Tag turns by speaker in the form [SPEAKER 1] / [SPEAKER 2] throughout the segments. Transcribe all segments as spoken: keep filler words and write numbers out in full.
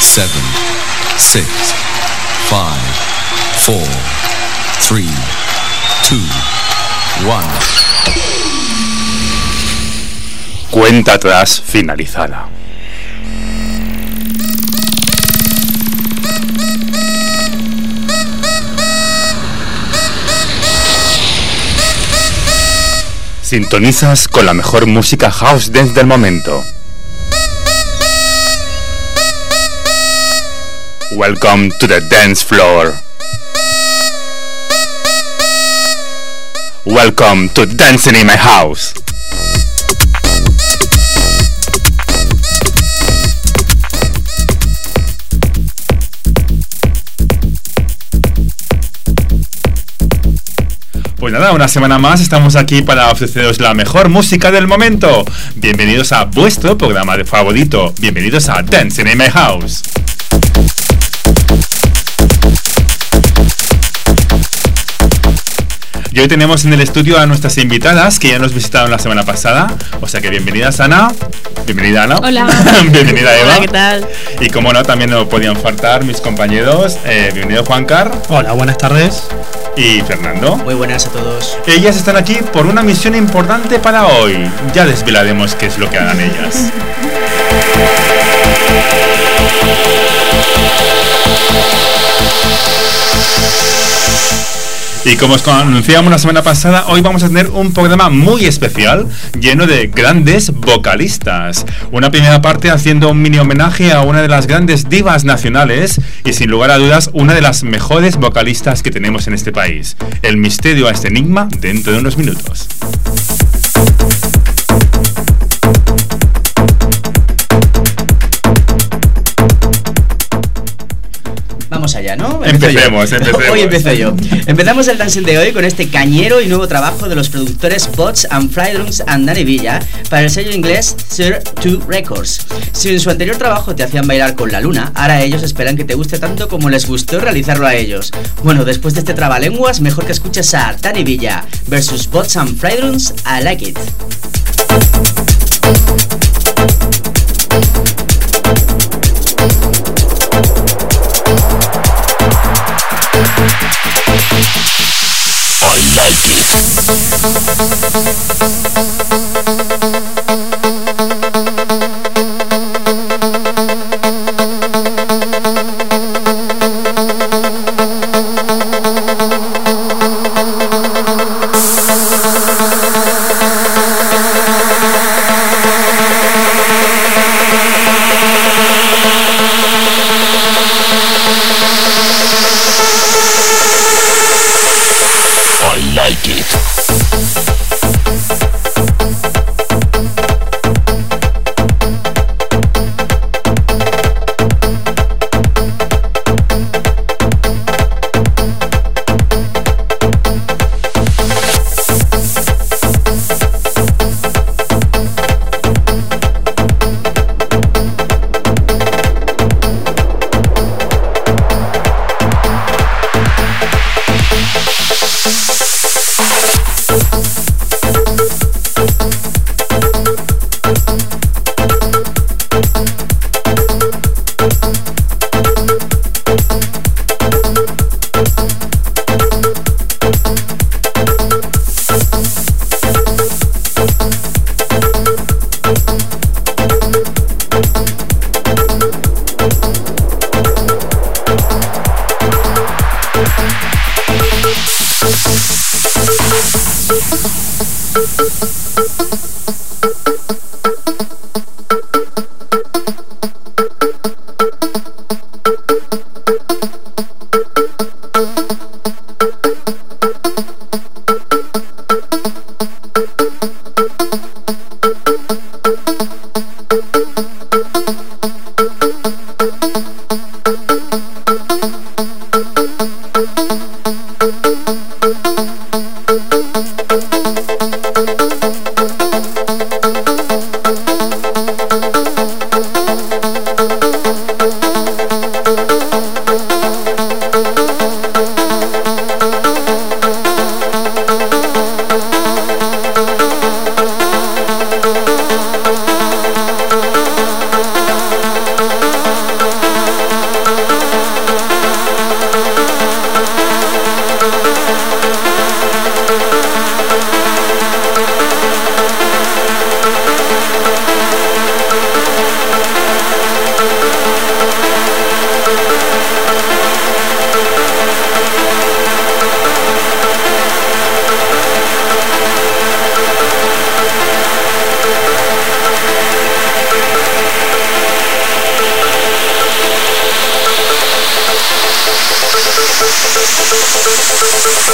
[SPEAKER 1] seven, six, five, four, three, two, one.
[SPEAKER 2] Cuenta atrás finalizada. Sintonizas con la mejor música house dance del momento. Welcome to the dance floor. Welcome to Dancing in My House. Pues nada, una semana más estamos aquí para ofreceros la mejor música del momento. Bienvenidos a vuestro programa de favorito. Bienvenidos a Dancing in My House. Y hoy tenemos en el estudio a nuestras invitadas que ya nos visitaron la semana pasada. O sea que bienvenidas, Ana. Bienvenida, Ana.
[SPEAKER 3] Hola.
[SPEAKER 2] Bienvenida, Eva.
[SPEAKER 3] Hola, ¿qué tal?
[SPEAKER 2] Y como no, también no podían faltar mis compañeros. Eh, bienvenido, Juancar.
[SPEAKER 4] Hola, buenas tardes.
[SPEAKER 2] Y Fernando.
[SPEAKER 5] Muy buenas a todos.
[SPEAKER 2] Ellas están aquí por una misión importante para hoy. Ya desvelaremos qué es lo que hagan ellas. Y como os anunciamos la semana pasada, hoy vamos a tener un programa muy especial, lleno de grandes vocalistas. Una primera parte haciendo un mini homenaje a una de las grandes divas nacionales y sin lugar a dudas una de las mejores vocalistas que tenemos en este país. El misterio a este enigma dentro de unos minutos.
[SPEAKER 5] Vamos allá, ¿no?
[SPEAKER 2] Empecemos, empecemos.
[SPEAKER 5] Hoy empiezo yo. Empezamos el dancing de hoy con este cañero y nuevo trabajo de los productores Bots and Flydrums and Danny Villa para el sello inglés Sir two Records. Si en su anterior trabajo te hacían bailar con la luna, ahora ellos esperan que te guste tanto como les gustó realizarlo a ellos. Bueno, después de este trabalenguas, mejor que escuches a Danny Villa versus Bots and Flydrums, I Like It.
[SPEAKER 6] I like it.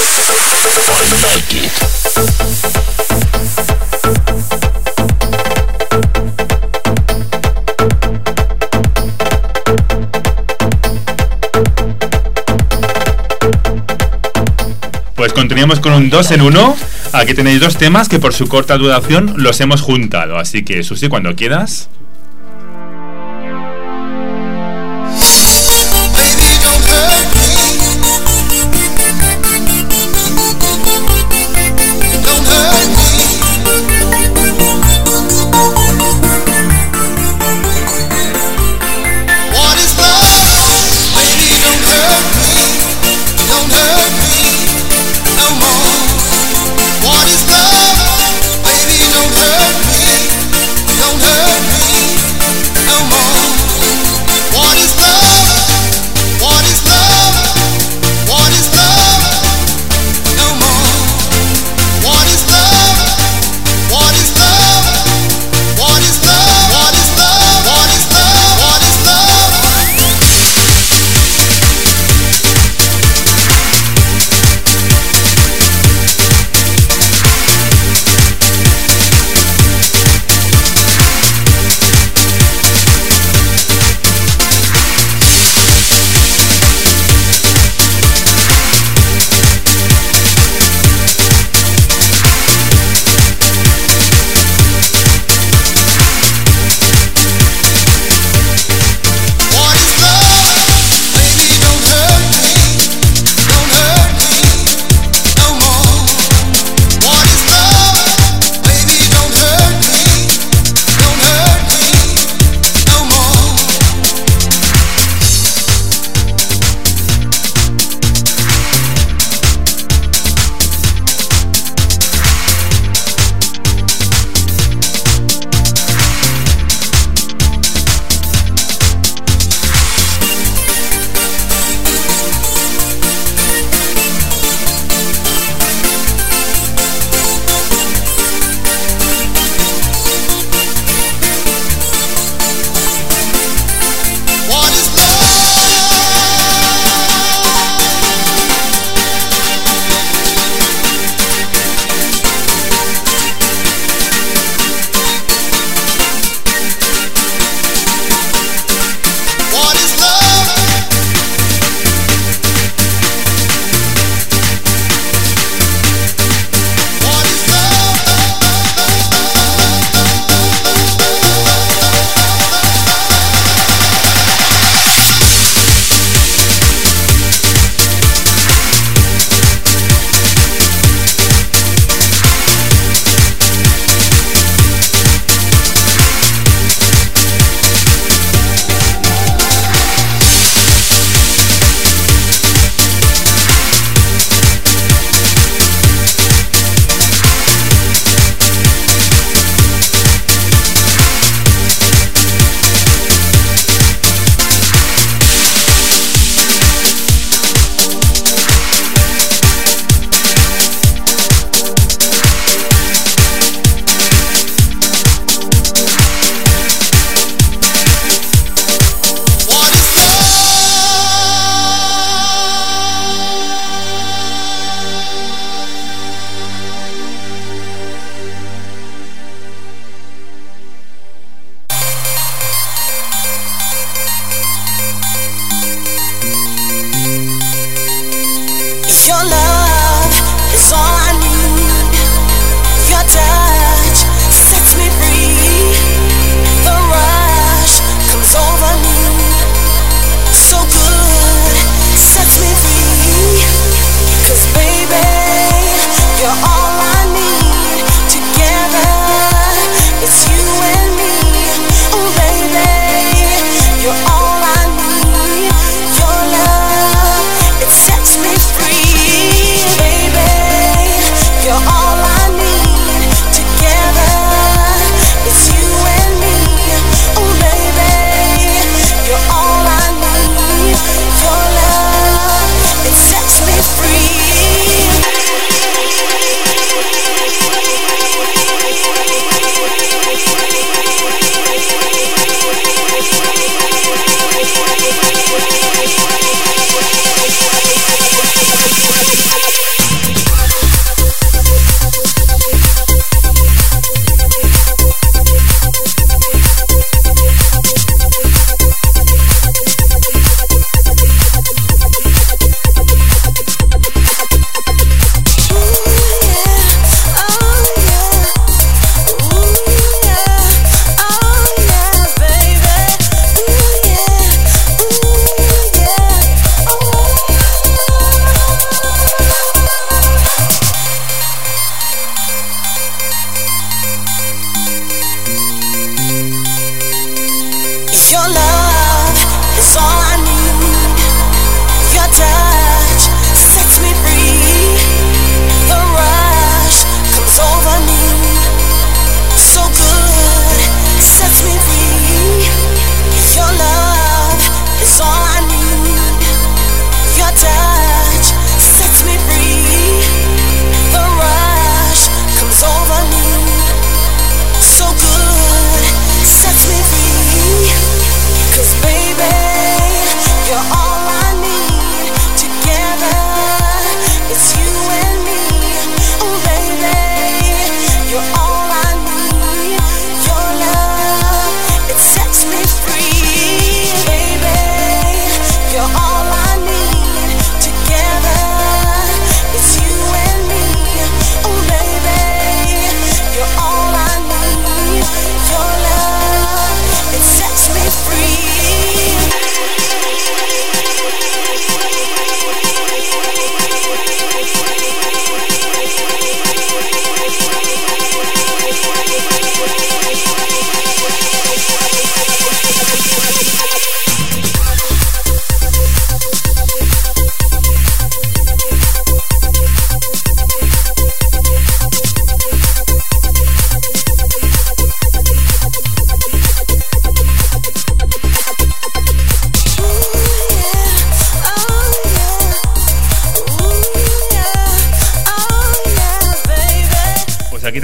[SPEAKER 2] Pues continuamos con un dos en uno. Aquí tenéis dos temas que por su corta duración los hemos juntado. Así que, Susi, cuando quieras.
[SPEAKER 3] What is love? Baby, don't hurt me. Don't hurt me.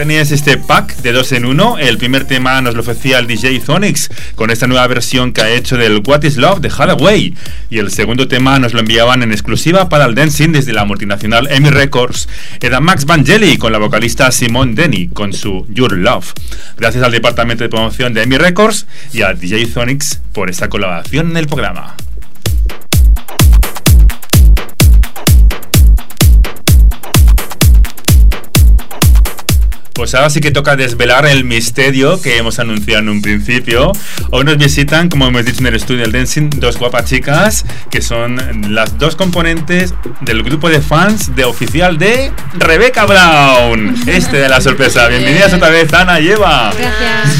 [SPEAKER 2] tenías este pack de dos en uno. El primer tema nos lo ofrecía el D J Zonix con esta nueva versión que ha hecho del What is Love de Hathaway. Y el segundo tema nos lo enviaban en exclusiva para el dancing desde la multinacional E M I Records. Era Max Vangeli con la vocalista Simone Denny con su Your Love. Gracias al departamento de promoción de E M I Records y a D J Zonix por esta colaboración en el programa. Pues ahora sí que toca desvelar el misterio que hemos anunciado en un principio. Hoy nos visitan, como hemos dicho en el estudio del Dancing, dos guapas chicas que son las dos componentes del grupo de fans de oficial de Rebecca Brown. Este de la sorpresa. Bienvenidas otra vez, Ana y Eva.
[SPEAKER 3] Gracias.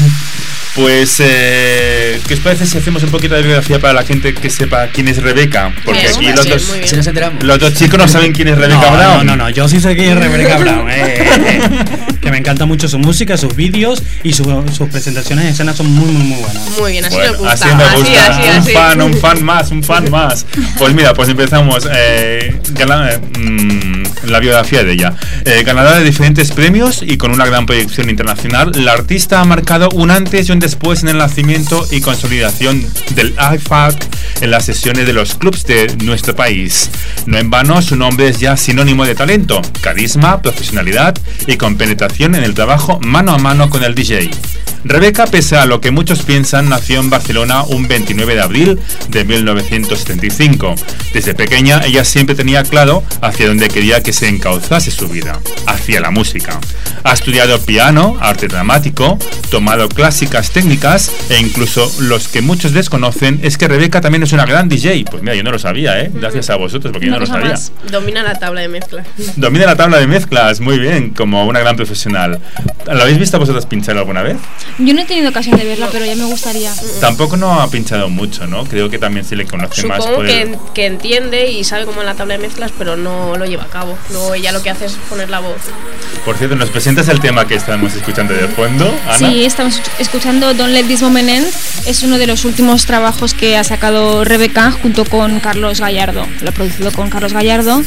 [SPEAKER 2] Pues, eh, ¿qué os parece si hacemos un poquito de biografía para la gente que sepa quién es Rebecca? Porque
[SPEAKER 3] Bien,
[SPEAKER 2] aquí
[SPEAKER 3] bien,
[SPEAKER 2] los
[SPEAKER 3] bien,
[SPEAKER 2] dos,
[SPEAKER 3] muy bien.
[SPEAKER 5] Si nos enteramos.
[SPEAKER 2] los dos chicos no saben quién es Rebecca
[SPEAKER 4] no,
[SPEAKER 2] Brown.
[SPEAKER 4] No, no, no, yo sí sé quién es Rebecca Brown. Eh, eh, eh. Que me encanta mucho su música, sus vídeos y su, sus presentaciones en escena son muy, muy, muy buenas.
[SPEAKER 3] Muy bien, así
[SPEAKER 2] Bueno,
[SPEAKER 3] me gusta.
[SPEAKER 2] así me gusta.
[SPEAKER 3] Así, así,
[SPEAKER 2] un
[SPEAKER 3] así.
[SPEAKER 2] fan, un fan más, un fan más. Pues mira, pues empezamos. Eh, gana, mm, la biografía de ella. Eh, ganadora de diferentes premios y con una gran proyección internacional, la artista ha marcado un antes y un después en el nacimiento y consolidación del I F A C en las sesiones de los clubs de nuestro país. No en vano, su nombre es ya sinónimo de talento, carisma, profesionalidad y compenetración en el trabajo mano a mano con el D J. Rebecca, pese a lo que muchos piensan, nació en Barcelona un veintinueve de abril de mil novecientos setenta y cinco. Desde pequeña, ella siempre tenía claro hacia dónde quería que se encauzase su vida, hacia la música. Ha estudiado piano, arte dramático, tomado clásicas técnicas e incluso los que muchos desconocen es que Rebecca también es una gran D J. Pues mira, yo no lo sabía, ¿eh? Gracias a vosotros, porque yo no lo sabía.
[SPEAKER 3] Más. Domina la tabla de mezcla.
[SPEAKER 2] Domina la tabla de mezclas, muy bien, como una gran profesional. ¿Lo habéis visto vosotros pinchar alguna vez?
[SPEAKER 6] Yo no he tenido ocasión de verla, pero ya me gustaría.
[SPEAKER 2] Tampoco no ha pinchado mucho, ¿no? Creo que también se le conoce más
[SPEAKER 3] Supongo
[SPEAKER 2] por
[SPEAKER 3] que,
[SPEAKER 2] el...
[SPEAKER 3] que entiende y sabe cómo es la tabla de mezclas, pero no lo lleva a cabo. Luego ella lo que hace es poner la voz.
[SPEAKER 2] Por cierto, ¿nos presentas el tema que estamos escuchando de fondo, Ana?
[SPEAKER 6] Sí, estamos escuchando Don't Let This Moment End. Es uno de los últimos trabajos que ha sacado Rebecca junto con Carlos Gallardo. Lo ha producido con Carlos Gallardo.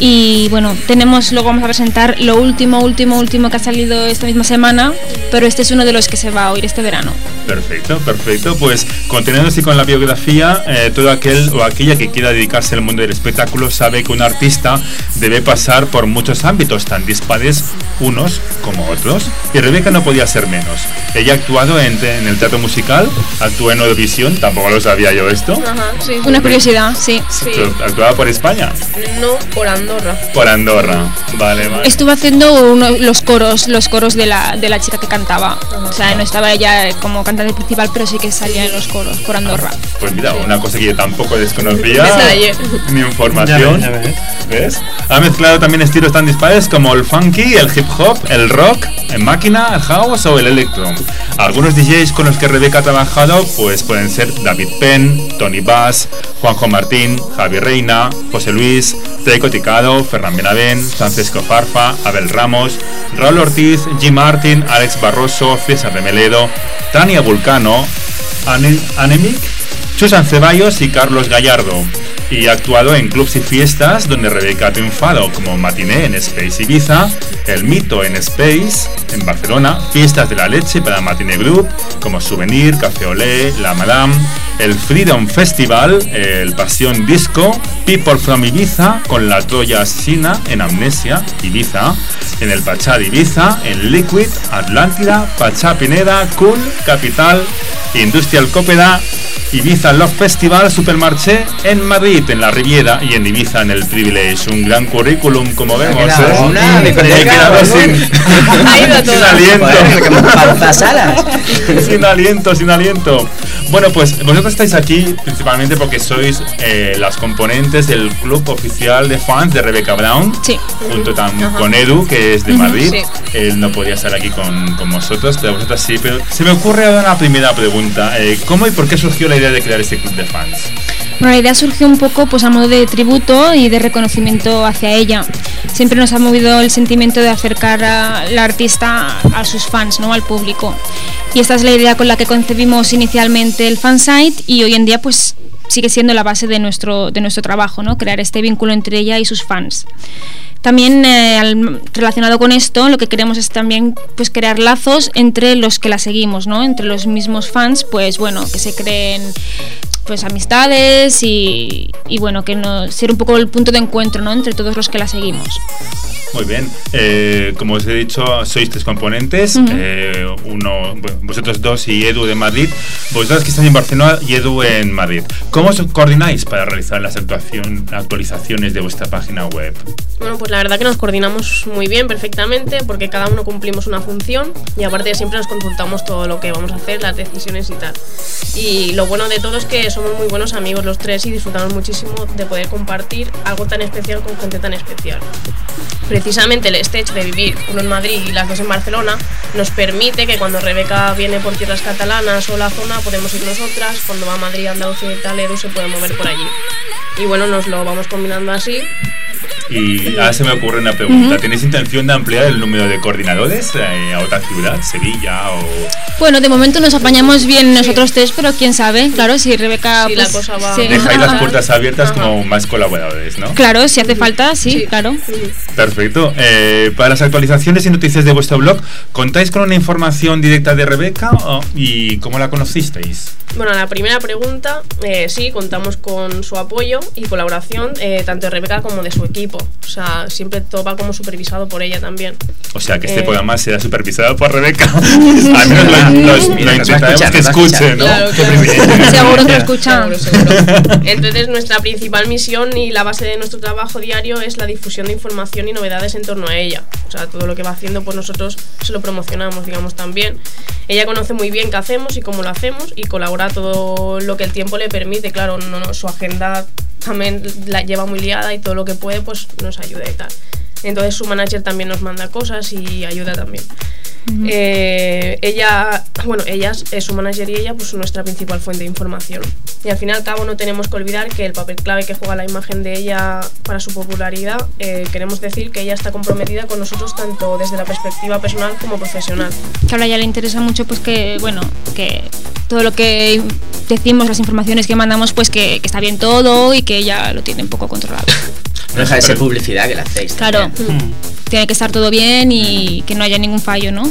[SPEAKER 6] Y bueno, tenemos, luego vamos a presentar lo último, último, último que ha salido esta misma semana, pero este es uno de los que se va a oír este verano.
[SPEAKER 2] Perfecto, perfecto. Pues continuando así con la biografía, eh, todo aquel o aquella que quiera dedicarse al mundo del espectáculo sabe que un artista debe pasar por muchos ámbitos tan dispares unos como otros, y Rebecca no podía ser menos. Ella ha actuado en, en el teatro musical, actuó en Eurovisión, tampoco lo sabía yo esto.
[SPEAKER 3] Ajá, sí.
[SPEAKER 6] Una curiosidad, sí.
[SPEAKER 3] Sí.
[SPEAKER 2] Actuaba por España,
[SPEAKER 3] No por Andorra.
[SPEAKER 2] por Andorra. Vale, vale.
[SPEAKER 6] Estuvo haciendo uno, los coros, los coros de la, de la chica que cantaba. O sea, no estaba ella como cantante principal, pero sí que salía en los coros por Andorra.
[SPEAKER 2] Pues mira, una cosa que yo tampoco desconocía,
[SPEAKER 3] Detalle.
[SPEAKER 2] mi información.
[SPEAKER 4] Ya ves, ya ves.
[SPEAKER 2] ¿Ves? Ha mezclado también estilos tan dispares como el funky, el hip hop, el rock, el máquina, el house o el electro. Algunos D Js con los que Rebecca ha trabajado pues pueden ser David Penn, Tony Bass, Juanjo Martín, Javi Reina, José Luis, Teco Ticado, Ferran Benavent, Francesco Farfa, Abel Ramos, Raúl Ortiz, G. Martin, Alex Barroso, César de Meledo, Tania Vulcano, Ane- Anemic, Susan Ceballos y Carlos Gallardo. Y ha actuado en clubs y fiestas donde Rebecca ha triunfado, como Matiné en Space Ibiza, El Mito en Space en Barcelona, Fiestas de la Leche para Matiné Group, como Souvenir, Café Olé, La Madame, el Freedom Festival, el Pasión Disco, People from Ibiza, con La Troya Asesina en Amnesia, Ibiza, en el Pachá de Ibiza, en Liquid, Atlántida, Pachá Pineda, Cool, Capital, Industrial Cópeda, Ibiza Love Festival, Supermarché en Madrid, en la Riviera, y en Ibiza en el Privilege. Un gran currículum, como vemos.
[SPEAKER 5] quedado
[SPEAKER 2] ¿eh?
[SPEAKER 5] una
[SPEAKER 2] Me he
[SPEAKER 5] biblioteca,
[SPEAKER 2] quedado
[SPEAKER 5] ¿no?
[SPEAKER 2] sin,
[SPEAKER 3] Ha ido
[SPEAKER 2] sin
[SPEAKER 3] todo.
[SPEAKER 2] aliento.
[SPEAKER 5] Joder, que panzas alas.
[SPEAKER 2] Sin aliento, sin aliento. Bueno, pues vosotros estáis aquí principalmente porque sois eh, las componentes del club oficial de fans de Rebecca Brown.
[SPEAKER 6] Sí.
[SPEAKER 2] Junto tam-
[SPEAKER 3] Ajá.
[SPEAKER 2] con Edu, que es de Madrid.
[SPEAKER 3] Sí.
[SPEAKER 2] Él no podía estar aquí con, con vosotros, pero vosotras sí. Pero se me ocurre ahora una primera pregunta. Eh, ¿Cómo y por qué surgió la idea de crear este club de fans?
[SPEAKER 6] Bueno, la idea surgió un poco pues a modo de tributo y de reconocimiento hacia ella. Siempre nos ha movido el sentimiento de acercar a la artista a sus fans, ¿no? Al público. Y esta es la idea con la que concebimos inicialmente el fansite y hoy en día pues sigue siendo la base de nuestro, de nuestro trabajo, ¿no? Crear este vínculo entre ella y sus fans. También eh, al, relacionado con esto, lo que queremos es también pues crear lazos entre los que la seguimos, ¿no? Entre los mismos fans, pues bueno, que se creen pues amistades y, y bueno, que no, ser un poco el punto de encuentro, ¿no? Entre todos los que la seguimos.
[SPEAKER 2] Muy bien, eh, como os he dicho, sois tres componentes, uh-huh. eh, uno, bueno, vosotros dos y Edu de Madrid, vosotros que estáis en Barcelona y Edu en Madrid. ¿Cómo os coordináis para realizar las actuación, actualizaciones de vuestra página web?
[SPEAKER 3] Bueno, pues la verdad que nos coordinamos muy bien, perfectamente, porque cada uno cumplimos una función y aparte siempre nos consultamos todo lo que vamos a hacer, las decisiones y tal. Y lo bueno de todo es que somos muy buenos amigos los tres y disfrutamos muchísimo de poder compartir algo tan especial con gente tan especial. Precisamente el stage de vivir uno en Madrid y las dos en Barcelona nos permite que cuando Rebeca viene por tierras catalanas o la zona podemos ir nosotras, cuando va a Madrid, Andalucía y tal, Edu se puede mover por allí. Y bueno, nos lo vamos combinando así.
[SPEAKER 2] Y ahora se me ocurre una pregunta. Uh-huh. ¿Tenéis intención de ampliar el número de coordinadores eh, a otra ciudad, Sevilla o...?
[SPEAKER 6] Bueno, de momento nos apañamos bien nosotros sí. tres, pero quién sabe, claro, si Rebeca...
[SPEAKER 3] Sí,
[SPEAKER 6] pues,
[SPEAKER 3] la cosa va...
[SPEAKER 6] sí.
[SPEAKER 2] Dejáis las puertas abiertas Ajá. como más colaboradores, ¿no?
[SPEAKER 6] Claro, si hace falta, sí, sí. claro.
[SPEAKER 2] Perfecto. Eh, para las actualizaciones y noticias de vuestro blog, ¿contáis con una información directa de Rebeca oh, y cómo la conocisteis?
[SPEAKER 3] Bueno, la primera pregunta, eh, sí, contamos con su apoyo y colaboración, eh, tanto de Rebeca como de su equipo. O sea, siempre todo va como supervisado por ella también.
[SPEAKER 2] O sea, que este eh, programa será supervisado por Rebeca. Al menos lo, lo, lo intentaremos que escuche, ¿no?
[SPEAKER 3] Claro,
[SPEAKER 2] Qué
[SPEAKER 3] claro.
[SPEAKER 2] privilegio.
[SPEAKER 6] Seguro que escucha.
[SPEAKER 3] Seguro, seguro. Entonces, nuestra principal misión y la base de nuestro trabajo diario es la difusión de información y novedades en torno a ella. O sea, todo lo que va haciendo, pues nosotros se lo promocionamos, digamos, también. Ella conoce muy bien qué hacemos y cómo lo hacemos y colabora todo lo que el tiempo le permite. Claro, no, no, su agenda también la lleva muy liada y todo lo que puede pues nos ayuda y tal. Entonces su manager también nos manda cosas y ayuda también. Uh-huh. eh, ella, bueno, ella es su manager y ella pues nuestra principal fuente de información. Y al fin y al cabo no tenemos que olvidar que el papel clave que juega la imagen de ella para su popularidad, eh, queremos decir que ella está comprometida con nosotros tanto desde la perspectiva personal como profesional.
[SPEAKER 6] Que ahora ya le interesa mucho pues que, bueno, que todo lo que decimos, las informaciones que mandamos, pues que, que está bien todo y que ella lo tiene un poco controlado.
[SPEAKER 5] No deja de ser publicidad que la hacéis.
[SPEAKER 6] Claro, mm. tiene que estar todo bien y que no haya ningún fallo, ¿no?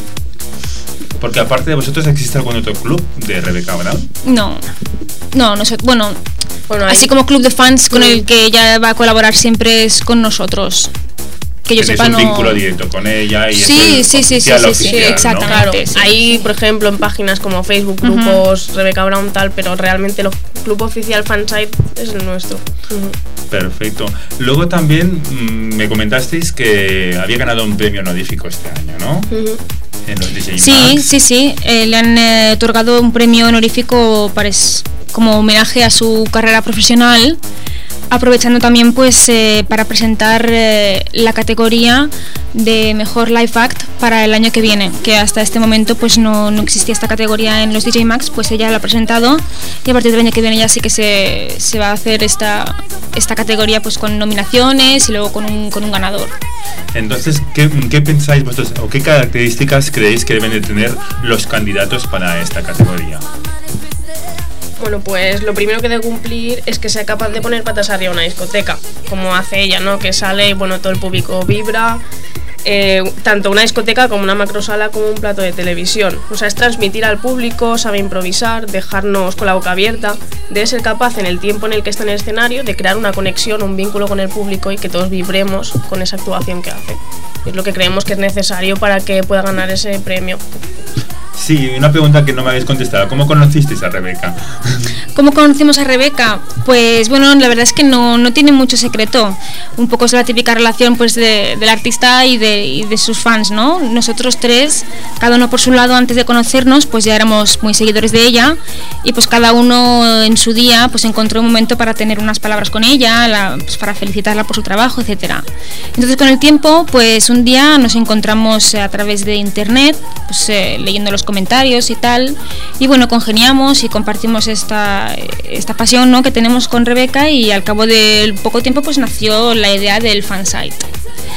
[SPEAKER 2] Porque aparte de vosotros, ¿existe algún otro club de Rebeca Brown?
[SPEAKER 6] No, no, nosotros, bueno, bueno así hay... como club de fans con mm. el que ella va a colaborar siempre es con nosotros. Que yo sepa,
[SPEAKER 2] un
[SPEAKER 6] no...
[SPEAKER 2] vínculo directo con ella y
[SPEAKER 6] sí, sí, sí, sí, sí,
[SPEAKER 2] oficial,
[SPEAKER 6] sí, exactamente.
[SPEAKER 2] ¿no?
[SPEAKER 3] Claro, sí, hay, sí. por ejemplo, en páginas como Facebook, grupos, uh-huh. Rebeca Brown tal, pero realmente el club oficial fansite es el nuestro. Uh-huh.
[SPEAKER 2] Perfecto. Luego también mmm, me comentasteis que había ganado un premio honorífico este año, ¿no? Uh-huh. En los D J
[SPEAKER 6] sí,
[SPEAKER 2] Max.
[SPEAKER 6] sí, sí. Eh, le han eh, otorgado un premio honorífico para es, como homenaje a su carrera profesional, aprovechando también pues eh, para presentar eh, la categoría de mejor live act para el año que viene, que hasta este momento pues no, no existía esta categoría en los D J Max, pues ella la ha presentado y a partir del año que viene ya sí que se, se va a hacer esta, esta categoría pues con nominaciones y luego con un, con un ganador.
[SPEAKER 2] Entonces, ¿qué, qué pensáis vosotros o qué características creéis que deben de tener los candidatos para esta categoría?
[SPEAKER 3] Bueno, pues lo primero que debe cumplir es que sea capaz de poner patas arriba una discoteca, como hace ella, ¿no? Que sale y bueno, todo el público vibra, eh, tanto una discoteca como una macrosala como un plato de televisión. O sea, es transmitir al público, sabe improvisar, dejarnos con la boca abierta, debe ser capaz en el tiempo en el que está en el escenario de crear una conexión, un vínculo con el público y que todos vibremos con esa actuación que hace. Es lo que creemos que es necesario para que pueda ganar ese premio.
[SPEAKER 2] Sí, una pregunta que no me habéis contestado. ¿Cómo conocisteis a Rebeca?
[SPEAKER 6] ¿Cómo conocimos a Rebeca? Pues bueno, la verdad es que no, no tiene mucho secreto. Un poco es la típica relación pues de, del artista y de, y de sus fans, ¿no? Nosotros tres, cada uno por su lado, antes de conocernos, pues ya éramos muy seguidores de ella y pues cada uno en su día pues encontró un momento para tener unas palabras con ella, la, pues, para felicitarla por su trabajo, etcétera. Entonces con el tiempo, pues un día nos encontramos a través de internet, pues eh, leyendo los comentarios y tal, y bueno, congeniamos y compartimos esta, esta pasión, ¿no?, que tenemos con Rebeca, y al cabo de poco tiempo pues nació la idea del fansite.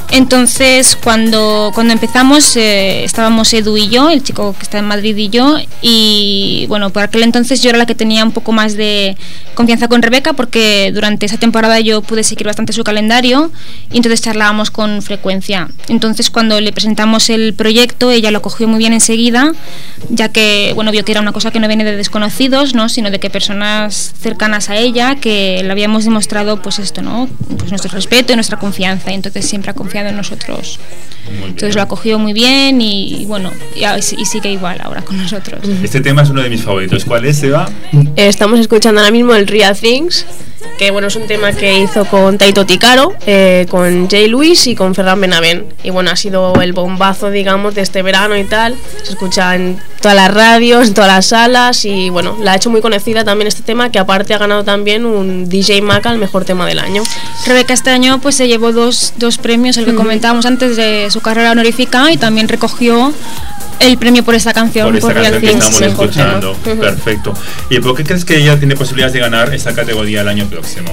[SPEAKER 6] Entonces, cuando, cuando empezamos, eh, estábamos Edu y yo, el chico que está en Madrid y yo, y bueno, por aquel entonces yo era la que tenía un poco más de confianza con Rebeca, porque durante esa temporada yo pude seguir bastante su calendario, y entonces charlábamos con frecuencia. Entonces, cuando le presentamos el proyecto, ella lo cogió muy bien enseguida, ya que, bueno, vio que era una cosa que no viene de desconocidos, ¿no?, sino de que personas cercanas a ella, que le habíamos demostrado, pues esto, ¿no?, pues nuestro respeto y nuestra confianza, y entonces siempre ha confiado en nosotros. Entonces lo acogió muy bien y, y bueno, y, y sigue igual ahora con nosotros.
[SPEAKER 2] Este tema es uno de mis favoritos. ¿Cuál es, Eva?
[SPEAKER 3] Estamos escuchando ahora mismo el Real Things, que bueno, es un tema que hizo con Taito Ticaro, eh, con Jay Luis y con Ferran Benavent, y bueno, ha sido el bombazo, digamos, de este verano y tal. Se escucha en todas las radios, en todas las salas, y bueno, la ha hecho muy conocida también este tema, que aparte ha ganado también un D J Maca al mejor tema del año.
[SPEAKER 6] Rebeca este año pues se llevó dos, dos premios, el que mm. comentábamos antes de su carrera honorífica, y también recogió el premio por esta canción,
[SPEAKER 2] por esta
[SPEAKER 6] por
[SPEAKER 2] canción que
[SPEAKER 6] Things,
[SPEAKER 2] estamos escuchando.
[SPEAKER 3] Uh-huh.
[SPEAKER 2] Perfecto. ¿Y por qué crees que ella tiene posibilidades de ganar esta categoría el año próximo?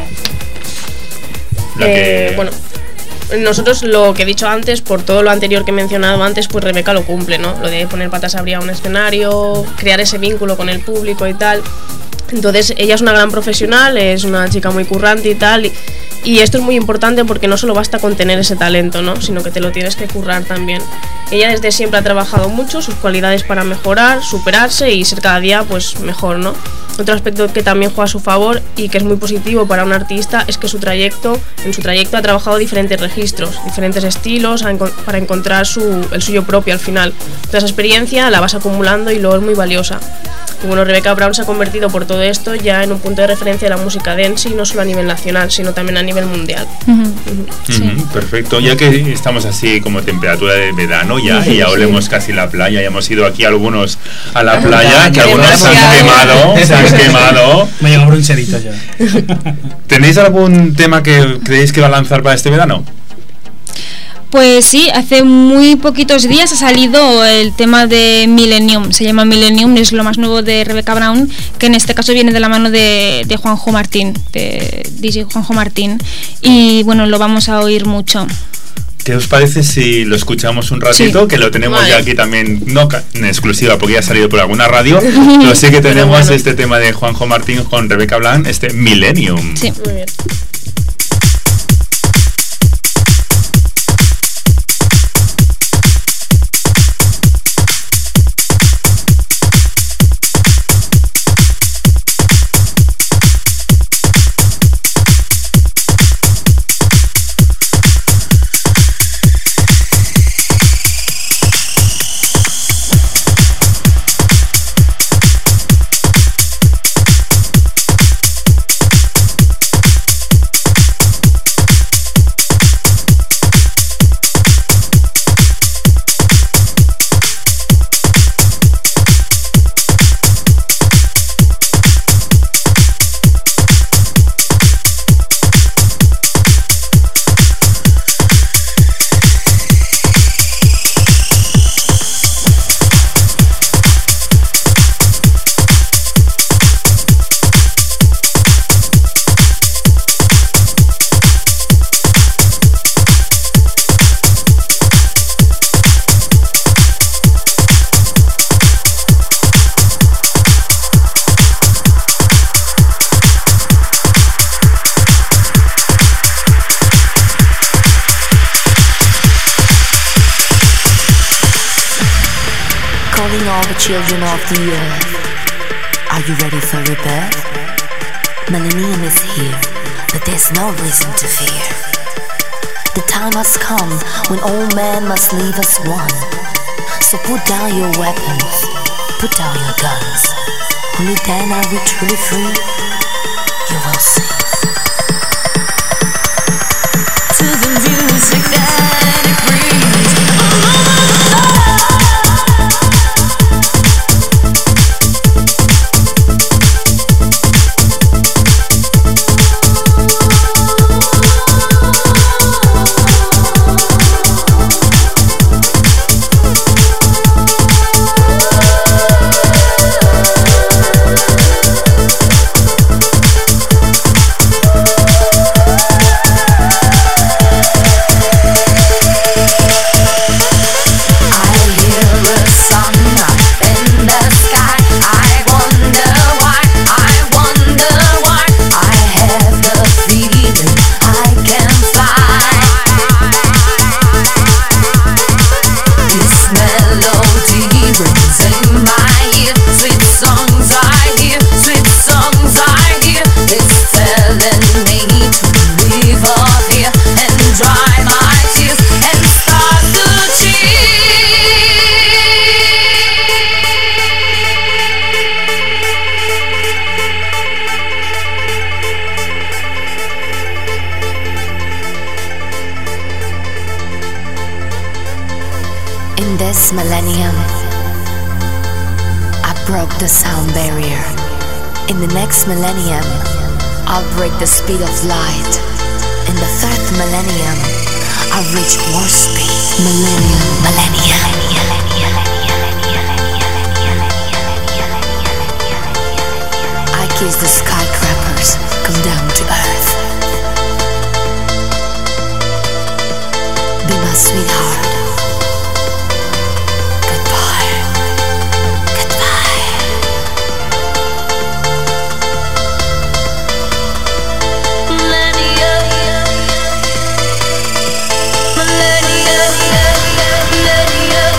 [SPEAKER 2] La
[SPEAKER 3] eh,
[SPEAKER 2] que...
[SPEAKER 3] Bueno, nosotros lo que he dicho antes, por todo lo anterior que he mencionado antes, pues Rebeca lo cumple, ¿no? Lo de poner patas arriba a un escenario, crear ese vínculo con el público y tal. Entonces ella es una gran profesional, es una chica muy currante y tal, y, y esto es muy importante porque no solo basta con tener ese talento, ¿no?, sino que te lo tienes que currar también. Ella desde siempre ha trabajado mucho sus cualidades para mejorar, superarse y ser cada día pues mejor, ¿no? Otro aspecto que también juega a su favor y que es muy positivo para un artista es que su trayecto, en su trayecto ha trabajado diferentes registros, diferentes estilos para encontrar su, el suyo propio al final. Toda esa experiencia la vas acumulando y luego es muy valiosa. Y bueno, Rebecca Brown se ha convertido por todo esto ya en un punto de referencia de la música dance, y no solo a nivel nacional, sino también a nivel mundial.
[SPEAKER 6] Uh-huh.
[SPEAKER 2] Uh-huh.
[SPEAKER 6] Sí.
[SPEAKER 2] Perfecto, ya que estamos así como temperatura de verano ya, y ya olemos casi la playa, ya hemos ido aquí algunos a la playa, que algunos se han quemado, se han quemado.
[SPEAKER 4] Me ha llegado bronceadito ya.
[SPEAKER 2] ¿Tenéis algún tema que creéis que va a lanzar para este verano?
[SPEAKER 6] Pues sí, hace muy poquitos días ha salido el tema de Millennium, se llama Millennium, es lo más nuevo de Rebecca Brown, que en este caso viene de la mano de, de Juanjo Martín, de D J Juanjo Martín, y bueno, lo vamos a oír mucho.
[SPEAKER 2] ¿Qué os parece si lo escuchamos un ratito? Sí. Que lo tenemos vale. ya aquí también, no en exclusiva porque ya ha salido por alguna radio, pero sí que tenemos bueno. este tema de Juanjo Martín con Rebecca Brown, este Millennium.
[SPEAKER 6] Sí, muy bien.
[SPEAKER 7] Children of the earth, are you ready for rebirth? Millennium is here, but there's no reason to fear. The time has come when all men must leave as one. So put down your weapons, put down your guns. Only then are we truly free. You will see. To the music that it brings. millennium, I broke the sound barrier. In the next millennium, I'll break the speed of light. In the third millennium, I'll reach warp speed. Millennium, millennium. I kiss the skyscrapers, come down to earth. Be my sweetheart. Goodbye. Goodbye. Millennium. Millennium. Millennium.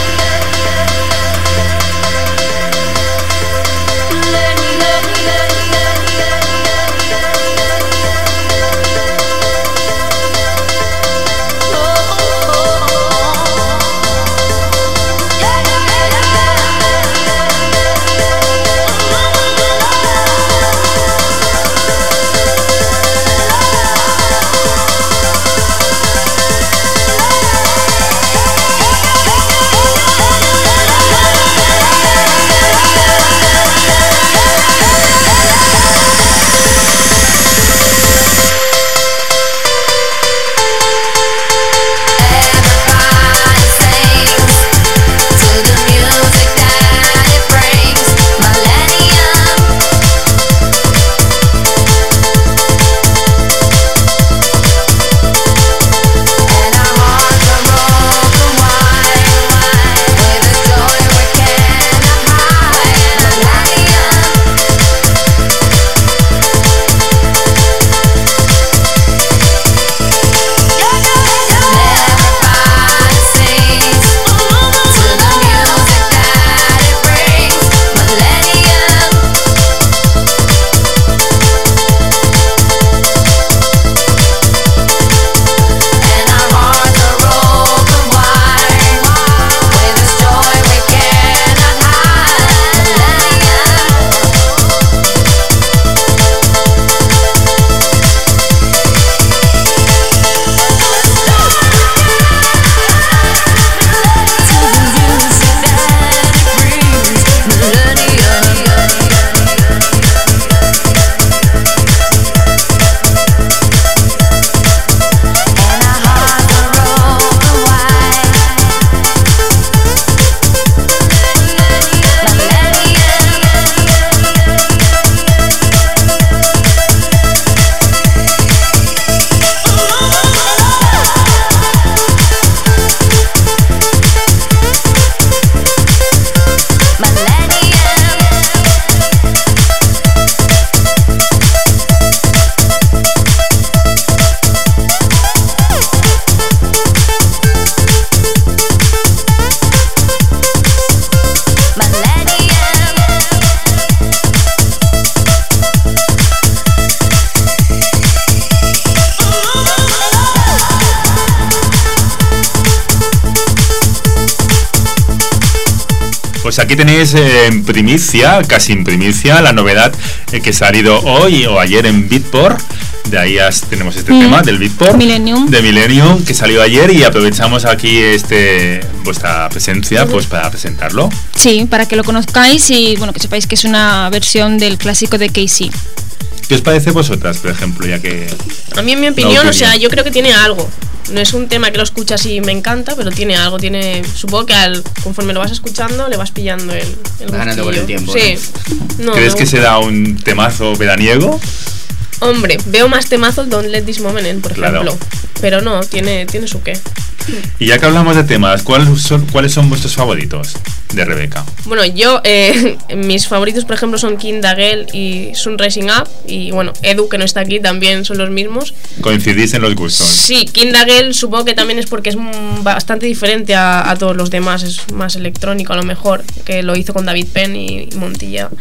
[SPEAKER 2] Pues aquí tenéis eh, en primicia, casi en primicia, la novedad eh, que ha salido hoy o ayer en Beatport. De ahí as, tenemos este mm. tema del Beatport
[SPEAKER 6] Millennium.
[SPEAKER 2] de Millennium, que salió ayer, y aprovechamos aquí este vuestra presencia pues para presentarlo.
[SPEAKER 6] Sí, para que lo conozcáis y bueno, que sepáis que es una versión del clásico de Casey.
[SPEAKER 2] ¿Qué os parece vosotras, por ejemplo, ya que...
[SPEAKER 3] A mí, en mi opinión, opinión, o sea, yo creo que tiene algo. No es un tema que lo escuchas y me encanta, pero tiene algo, tiene... Supongo que al, conforme lo vas escuchando, le vas pillando el, el
[SPEAKER 5] ganando con el tiempo.
[SPEAKER 3] Sí.
[SPEAKER 2] ¿no? ¿Crees no, que será un temazo veraniego?
[SPEAKER 3] Hombre, veo más temazo el Don't Let This Moment End, por
[SPEAKER 2] claro.
[SPEAKER 3] ejemplo. Pero no, tiene, tiene su qué.
[SPEAKER 2] Y ya que hablamos de temas, ¿cuáles son, ¿cuáles son vuestros favoritos de Rebeca?
[SPEAKER 3] Bueno, yo, eh, mis favoritos, por ejemplo, son King Dagel y Sun Rising Up. Y bueno, Edu, que no está aquí, también son los mismos.
[SPEAKER 2] ¿Coincidís en los gustos?
[SPEAKER 3] Sí, King Dagel supongo que también es porque es bastante diferente a, a todos los demás. Es más electrónico a lo mejor, que lo hizo con David Penn y, y Montilla.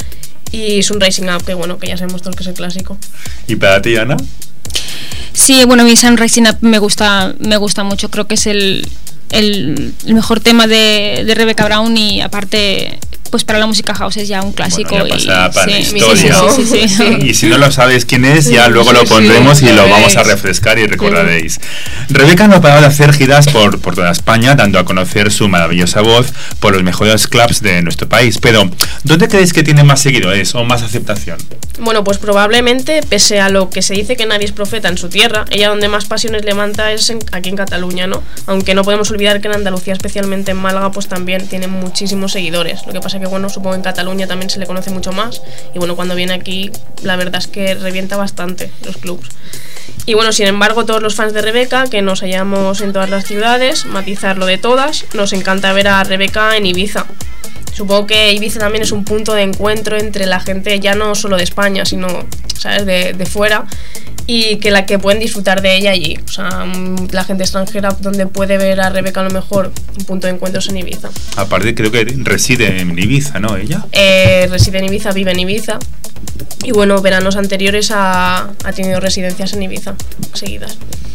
[SPEAKER 3] Y Sun Rising Up, que bueno, que ya sabemos todos que es el clásico.
[SPEAKER 2] ¿Y para ti, Ana?
[SPEAKER 6] Sí, bueno, mi Sun Rising Up me gusta, me gusta mucho. Creo que es el, el, el mejor tema de, de Rebecca Brown, y aparte pues para la música house es ya un clásico.
[SPEAKER 2] Bueno, ya pasa para
[SPEAKER 6] y,
[SPEAKER 2] la
[SPEAKER 6] sí,
[SPEAKER 2] historia.
[SPEAKER 6] sí, sí, sí, sí, sí.
[SPEAKER 2] Y si no lo sabes quién es, ya luego
[SPEAKER 3] Sí,
[SPEAKER 2] lo
[SPEAKER 3] sí,
[SPEAKER 2] pondremos y
[SPEAKER 3] ya
[SPEAKER 2] lo
[SPEAKER 3] veis.
[SPEAKER 2] vamos a refrescar y recordaréis. Rebeca no ha parado de hacer giras por, por toda España, dando a conocer su maravillosa voz por los mejores clubs de nuestro país. Pero, ¿dónde creéis que tiene más seguidores o más aceptación?
[SPEAKER 3] Bueno, pues probablemente, pese a lo que se dice que nadie es profeta en su tierra, ella donde más pasiones levanta es en, aquí en Cataluña, ¿no? Aunque no podemos olvidar que en Andalucía, especialmente en Málaga, pues también tiene muchísimos seguidores. Lo que pasa que, bueno, supongo que en Cataluña también se le conoce mucho más. Y bueno, cuando viene aquí, la verdad es que revienta bastante los clubs. Y bueno, sin embargo, todos los fans de Rebeca, que nos hallamos en todas las ciudades, matizar lo de todas, nos encanta ver a Rebeca en Ibiza. Supongo que Ibiza también es un punto de encuentro entre la gente ya no solo de España, sino, ¿sabes?, de, de fuera, y que la que pueden disfrutar de ella allí. O sea, la gente extranjera donde puede ver a Rebeca a lo mejor un punto de encuentro es en Ibiza.
[SPEAKER 2] Aparte creo que reside en Ibiza, ¿no? Ella.
[SPEAKER 3] Eh, reside en Ibiza, vive en Ibiza. Y bueno, veranos anteriores ha, ha tenido residencias en Ibiza seguidas.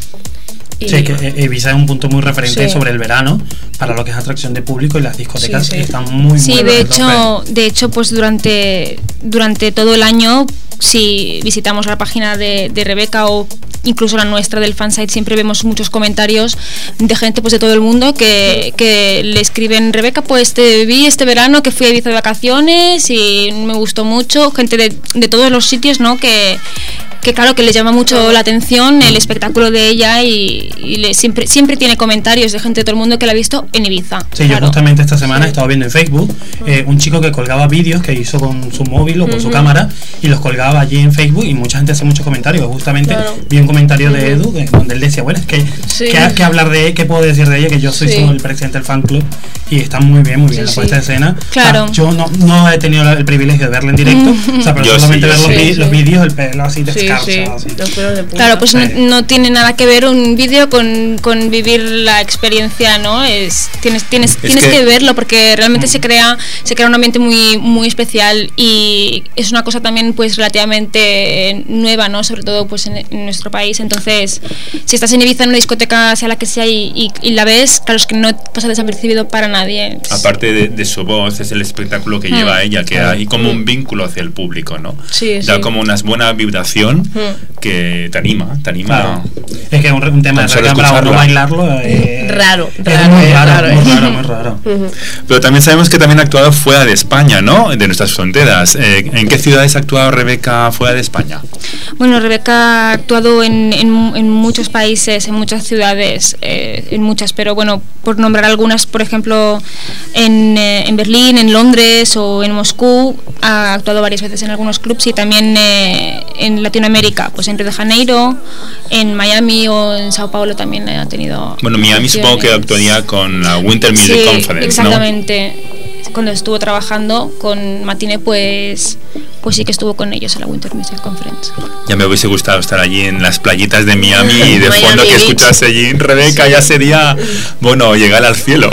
[SPEAKER 3] Y
[SPEAKER 4] sí, que Ibiza es un punto muy referente
[SPEAKER 3] sí.
[SPEAKER 4] sobre el verano para lo que es atracción de público, y las discotecas
[SPEAKER 3] Sí, sí.
[SPEAKER 4] están muy,
[SPEAKER 6] Sí,
[SPEAKER 4] muy
[SPEAKER 6] de
[SPEAKER 4] al
[SPEAKER 6] hecho,
[SPEAKER 4] tope.
[SPEAKER 6] de hecho, pues durante, durante todo el año, si visitamos la página de, de Rebeca o incluso la nuestra del fansite, siempre vemos muchos comentarios de gente pues de todo el mundo que, que le escriben: Rebeca, pues te vi este verano que fui a Ibiza de vacaciones y me gustó mucho. Gente de, de todos los sitios, ¿no? Que que claro, que les llama mucho la atención el espectáculo de ella, y, y le, siempre siempre tiene comentarios de gente de todo el mundo que la ha visto en Ibiza.
[SPEAKER 4] Sí,
[SPEAKER 6] claro.
[SPEAKER 4] yo justamente esta semana he estado viendo en Facebook eh, un chico que colgaba vídeos que hizo con su móvil o con uh-huh. su cámara, y los colgaba allí en Facebook, y mucha gente hace muchos comentarios. Justamente claro. vi un comentario uh-huh. de Edu de, donde él decía: bueno, es que sí. ¿qué, qué hablar de qué puedo decir de ella, que yo soy sí. el presidente del fan club, y está muy bien, muy bien sí, la puesta sí. de escena.
[SPEAKER 6] Claro.
[SPEAKER 4] O sea, yo no, no he tenido el privilegio de verla en directo, uh-huh. o sea, pero yo solamente sí, ver sí, los, sí. los vídeos, el pelo así descalzo. Sí, sí.
[SPEAKER 6] Claro, pues sí. no, no tiene nada que ver un vídeo con, con vivir la experiencia, ¿no? Es tienes tienes es tienes que, que verlo, porque realmente mm. se crea se crea un ambiente muy muy especial, y es una cosa también pues relativamente nueva, ¿no? Sobre todo pues en, en nuestro país. Entonces, si estás en Ibiza, en una discoteca, sea la que sea, y, y, y la ves, claro, es que no pasa desapercibido para nadie.
[SPEAKER 2] Aparte de, de su voz, es el espectáculo que mm. lleva ella, que mm. hay como un vínculo hacia el público, ¿no?
[SPEAKER 3] Sí,
[SPEAKER 2] da
[SPEAKER 3] sí.
[SPEAKER 2] como una buena vibración mm. que te anima, te anima.
[SPEAKER 4] Claro. Es que es un, un tema de para no bailarlo eh,
[SPEAKER 3] raro,
[SPEAKER 4] es
[SPEAKER 3] raro,
[SPEAKER 4] muy raro,
[SPEAKER 3] raro,
[SPEAKER 4] muy
[SPEAKER 3] eh.
[SPEAKER 4] raro, muy raro.
[SPEAKER 3] Uh-huh.
[SPEAKER 2] Pero también sabemos que también ha actuado fuera de España, ¿no? De nuestras fronteras. Eh, ¿En qué ciudades ha actuado Rebeca fuera de España?
[SPEAKER 6] Bueno, Rebeca ha actuado en, en, en muchos países, en muchas ciudades, eh, en muchas, pero bueno, por nombrar algunas, por ejemplo, en, eh, en Berlín, en Londres o en Moscú, ha actuado varias veces en algunos clubs, y también eh, en Latinoamérica, pues en Río de Janeiro, en Miami o en Sao Paulo también ha tenido.
[SPEAKER 2] Bueno, Miami supongo que actuaría con la Winter Music
[SPEAKER 6] sí,
[SPEAKER 2] Conference,
[SPEAKER 6] exactamente. ¿No? Cuando estuvo trabajando con Matine, pues pues sí que estuvo con ellos en la Winter Music Conference.
[SPEAKER 2] Ya me hubiese gustado estar allí en las playitas de Miami y de
[SPEAKER 3] Miami
[SPEAKER 2] fondo que
[SPEAKER 3] Beach.
[SPEAKER 2] escuchase allí Rebeca, sí. ya sería, bueno, llegar al cielo.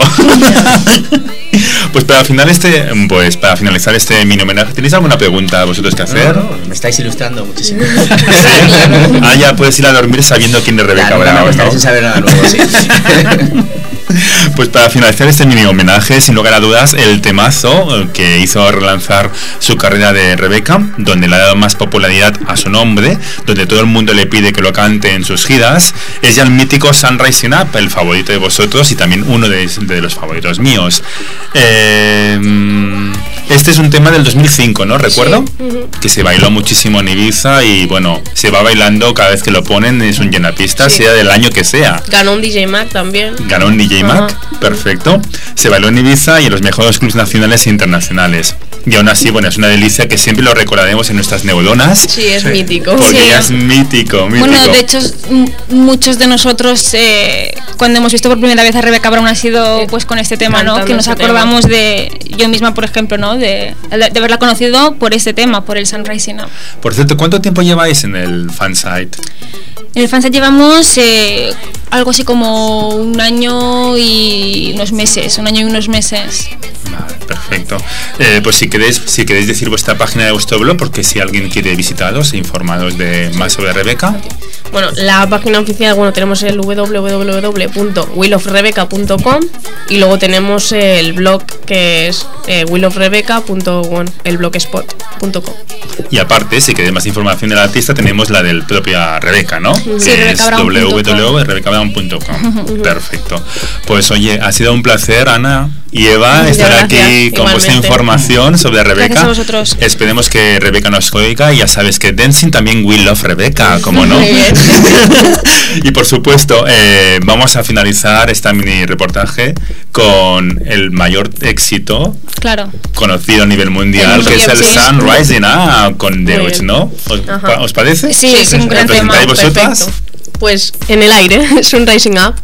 [SPEAKER 2] Pues para final este, pues para finalizar este mini homenaje, ¿tenéis alguna pregunta vosotros que hacer?
[SPEAKER 5] No, no, me estáis ilustrando muchísimo.
[SPEAKER 2] ¿Sí? Ah, ya puedes ir a dormir sabiendo quién es Rebeca
[SPEAKER 5] claro,
[SPEAKER 2] Bravo,
[SPEAKER 5] no me gustaría
[SPEAKER 2] ¿no?
[SPEAKER 5] sin saber nada nuevo, sí.
[SPEAKER 2] Pues para finalizar este mini homenaje, sin lugar a dudas, el temazo que hizo relanzar su carrera de Rebeca, donde le ha dado más popularidad a su nombre, donde todo el mundo le pide que lo cante en sus giras, es ya el mítico Sunrising Up, el favorito de vosotros y también uno de, de los favoritos míos. Eh, este es un tema del dos mil cinco, ¿no? ¿Recuerdo? Sí. Uh-huh. Que se bailó muchísimo en Ibiza y bueno, se va bailando cada vez que lo ponen, es un llenapista, sí. sea del año que sea.
[SPEAKER 3] Ganó un D J Mag también.
[SPEAKER 2] Ganó un D J Mac, uh-huh. perfecto. Se bailó en Ibiza y en los mejores clubs nacionales e internacionales. Y aún así, bueno, es una delicia que siempre lo recordaremos en nuestras neuronas.
[SPEAKER 3] Sí, es sí. mítico.
[SPEAKER 2] Porque
[SPEAKER 6] sí.
[SPEAKER 2] ya es mítico, mítico.
[SPEAKER 6] Bueno, de hecho, m- muchos de nosotros, eh, cuando hemos visto por primera vez a Rebeca Brown, ha sido pues con este tema, ¿no? Que nos acordamos tema. de, yo misma, por ejemplo, ¿no? De, de haberla conocido por este tema, por el Sunrising Up.
[SPEAKER 2] Por cierto, ¿cuánto tiempo lleváis en el fansite?
[SPEAKER 6] En el fansite llevamos eh, algo así como un año y unos meses, un año y unos meses.
[SPEAKER 2] Vale, perfecto. Perfecto. Eh, pues si queréis, si queréis decir vuestra página de vuestro blog, porque si alguien quiere visitaros e informaros de más sobre Rebeca.
[SPEAKER 3] Bueno, la página oficial, bueno, tenemos el w w w punto will of rebecca punto com y luego tenemos el blog que es eh, will of rebecca punto com, el blogspot punto com.
[SPEAKER 2] Y aparte, si queréis más información del artista, tenemos la del propia Rebeca, ¿no?
[SPEAKER 6] Sí,
[SPEAKER 2] que es w w w punto rebeca brown punto com. Perfecto. Pues oye, ha sido un placer, Ana y Eva, estar
[SPEAKER 3] gracias,
[SPEAKER 2] aquí con vuestra información sobre Rebeca.
[SPEAKER 6] Gracias a vosotros.
[SPEAKER 2] Esperemos que Rebeca nos oiga. Y ya sabes que Dancing también will love Rebeca, como no.
[SPEAKER 3] Muy bien.
[SPEAKER 2] Y por supuesto, eh, vamos a finalizar esta mini reportaje con el mayor éxito
[SPEAKER 6] Claro.
[SPEAKER 2] conocido a nivel mundial,
[SPEAKER 6] El
[SPEAKER 2] que es el
[SPEAKER 6] sí.
[SPEAKER 2] Sun Rising Up con The
[SPEAKER 3] Muy
[SPEAKER 2] Witch,
[SPEAKER 3] bien.
[SPEAKER 2] ¿no? ¿Os,
[SPEAKER 3] Ajá.
[SPEAKER 2] ¿Os parece?
[SPEAKER 6] Sí, es un gran
[SPEAKER 2] ¿Lo
[SPEAKER 6] tema.
[SPEAKER 2] presentáis vosotras?
[SPEAKER 3] Perfecto. Pues en el aire, Sun Rising Up.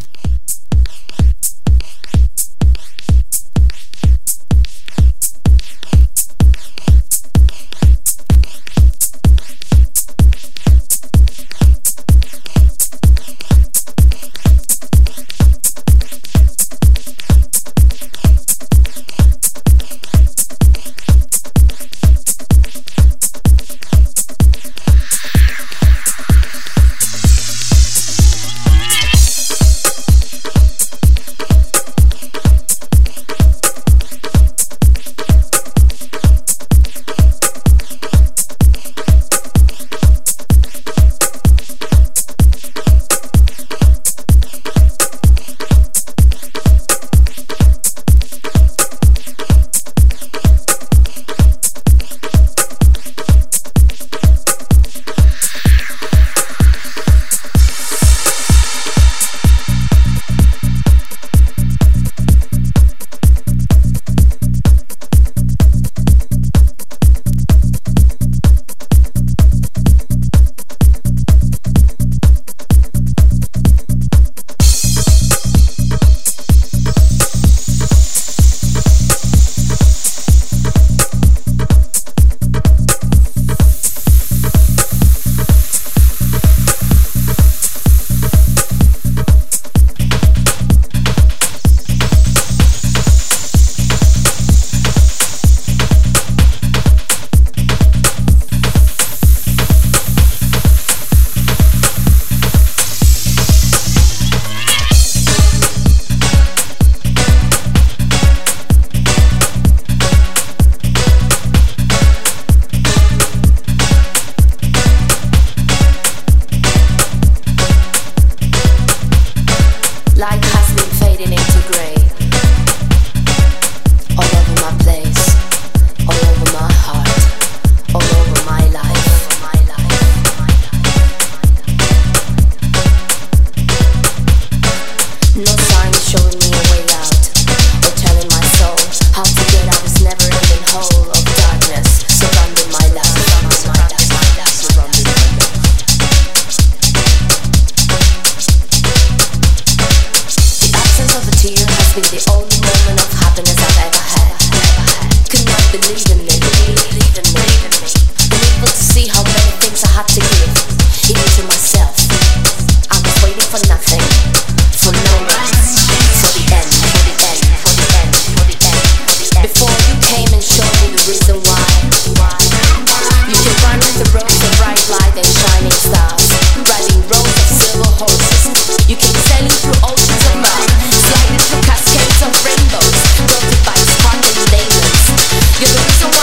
[SPEAKER 7] You're the reason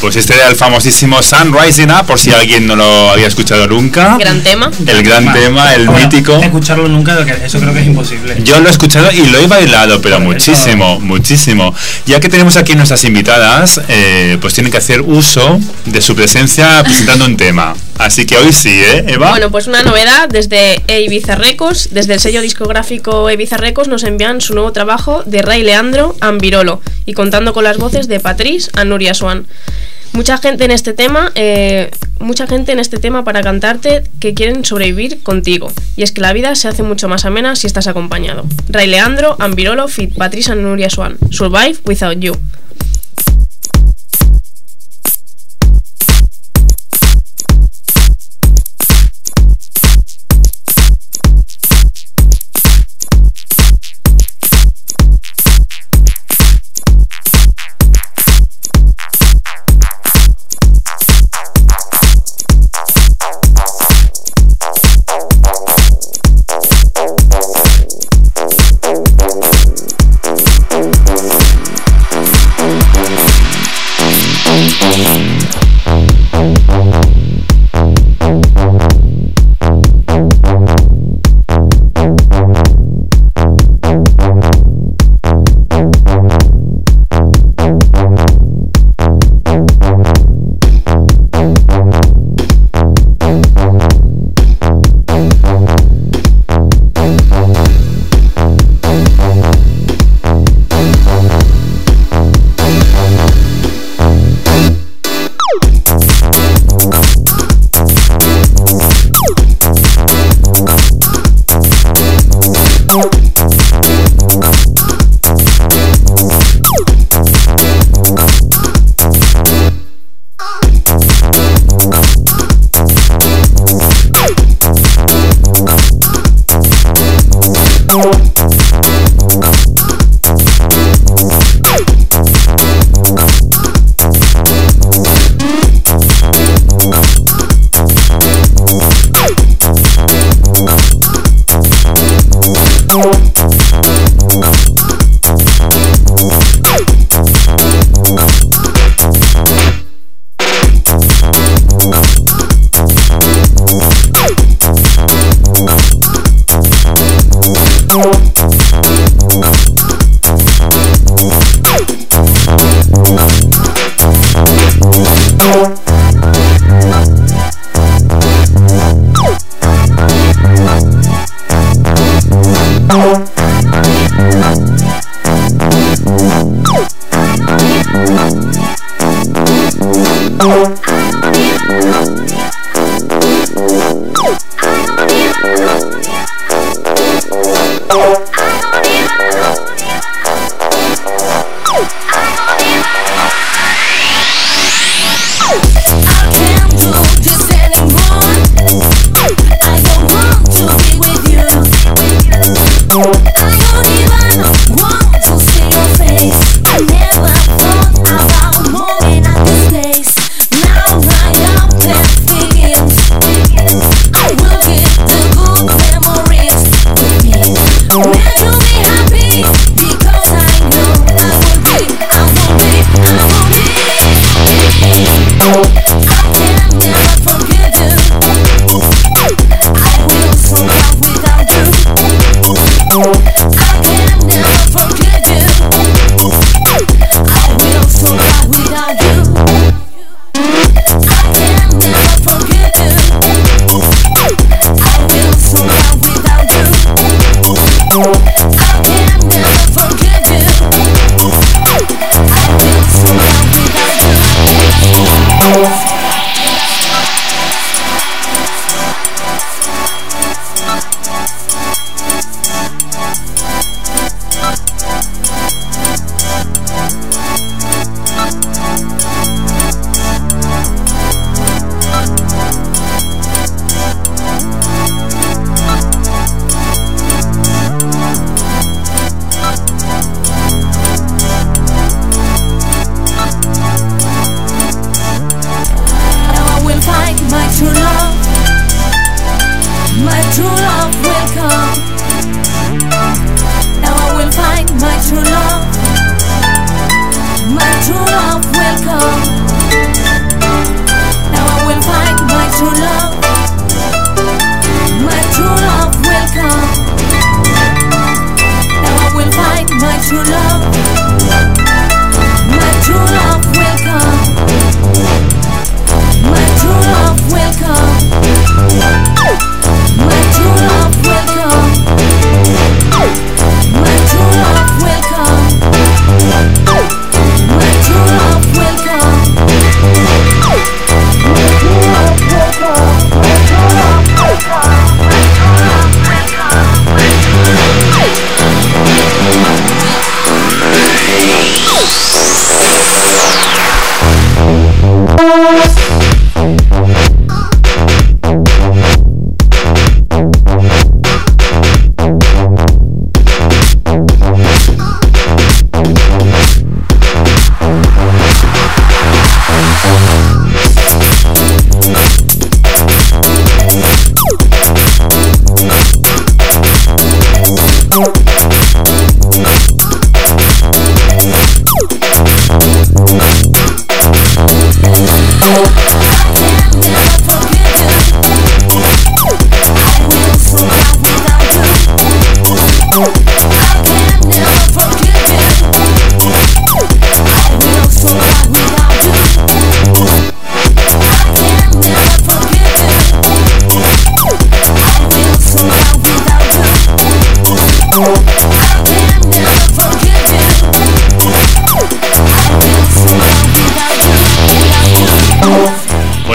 [SPEAKER 2] Pues este era el famosísimo Sun Rising Up, por si alguien no lo había escuchado nunca.
[SPEAKER 3] Gran tema.
[SPEAKER 2] El gran tema, el
[SPEAKER 4] Bueno,
[SPEAKER 2] mítico.
[SPEAKER 4] Escucharlo nunca, eso creo que es imposible.
[SPEAKER 2] Yo lo he escuchado y lo he bailado, pero
[SPEAKER 4] Por
[SPEAKER 2] muchísimo,
[SPEAKER 4] eso.
[SPEAKER 2] muchísimo. Ya que tenemos aquí nuestras invitadas, eh, pues tienen que hacer uso de su presencia presentando un tema. Así que hoy sí, ¿eh, Eva?
[SPEAKER 3] Bueno, pues una novedad desde Ibiza Records, desde el sello discográfico Ibiza Records nos envían su nuevo trabajo de Ray Leandro Ambirolo y contando con las voces de Patrice and Nuria Swan. Mucha gente en este tema, eh, mucha gente en este tema para cantarte que quieren sobrevivir contigo. Y es que la vida se hace mucho más amena si estás acompañado. Ray Leandro Ambirolo feat Patrice and Nuria Swan. Survive Without You.
[SPEAKER 7] Oh,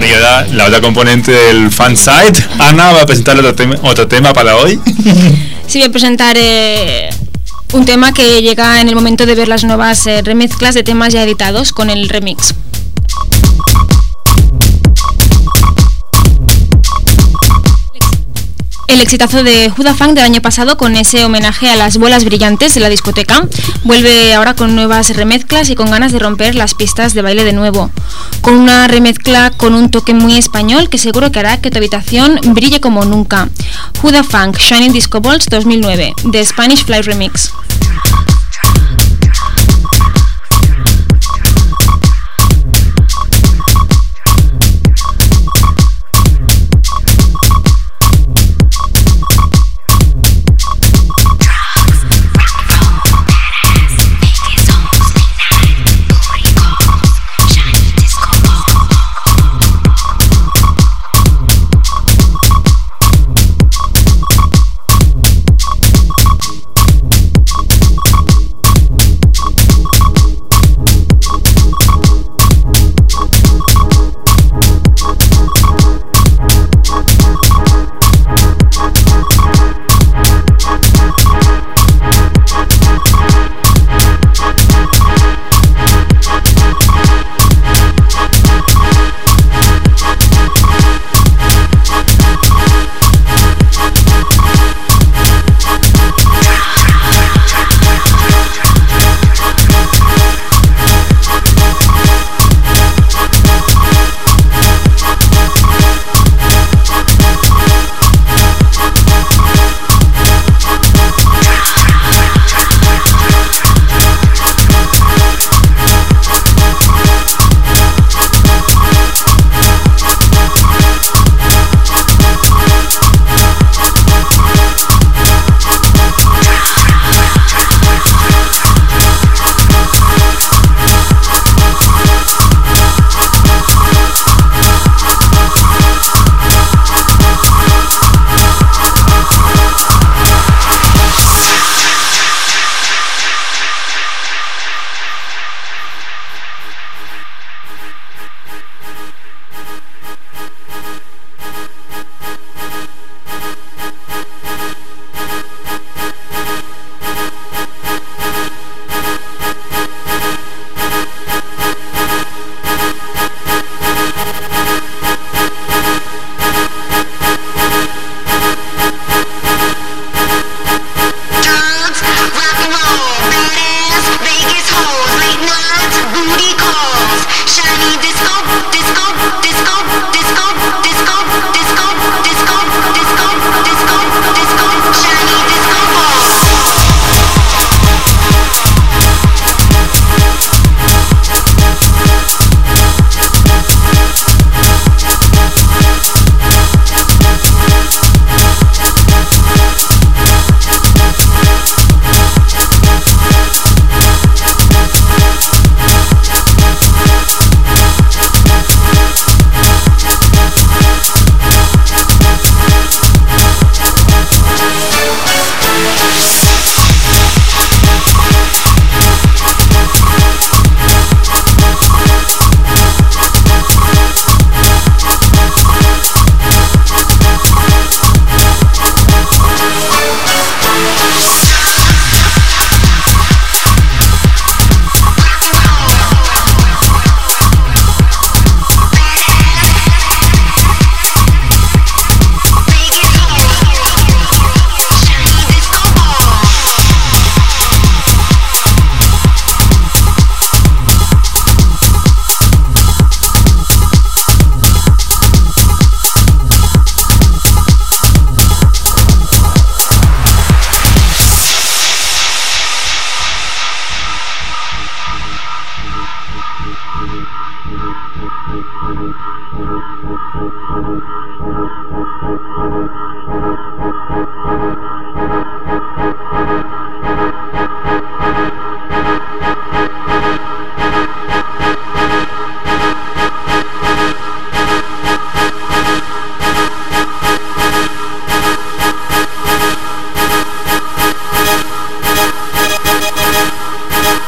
[SPEAKER 2] Bueno, y ahora la otra componente del fansite, Ana, va a presentar otro, tem otro tema para hoy.
[SPEAKER 6] Sí, voy a presentar eh, un tema que llega en el momento de ver las nuevas eh, remezclas de temas ya editados con el remix. El exitazo de Juda Funk del año pasado, con ese homenaje a las bolas brillantes de la discoteca, vuelve ahora con nuevas remezclas y con ganas de romper las pistas de baile de nuevo. Con una remezcla con un toque muy español que seguro que hará que tu habitación brille como nunca. Juda Funk Shining Disco Balls dos mil nueve, The Spanish Fly Remix.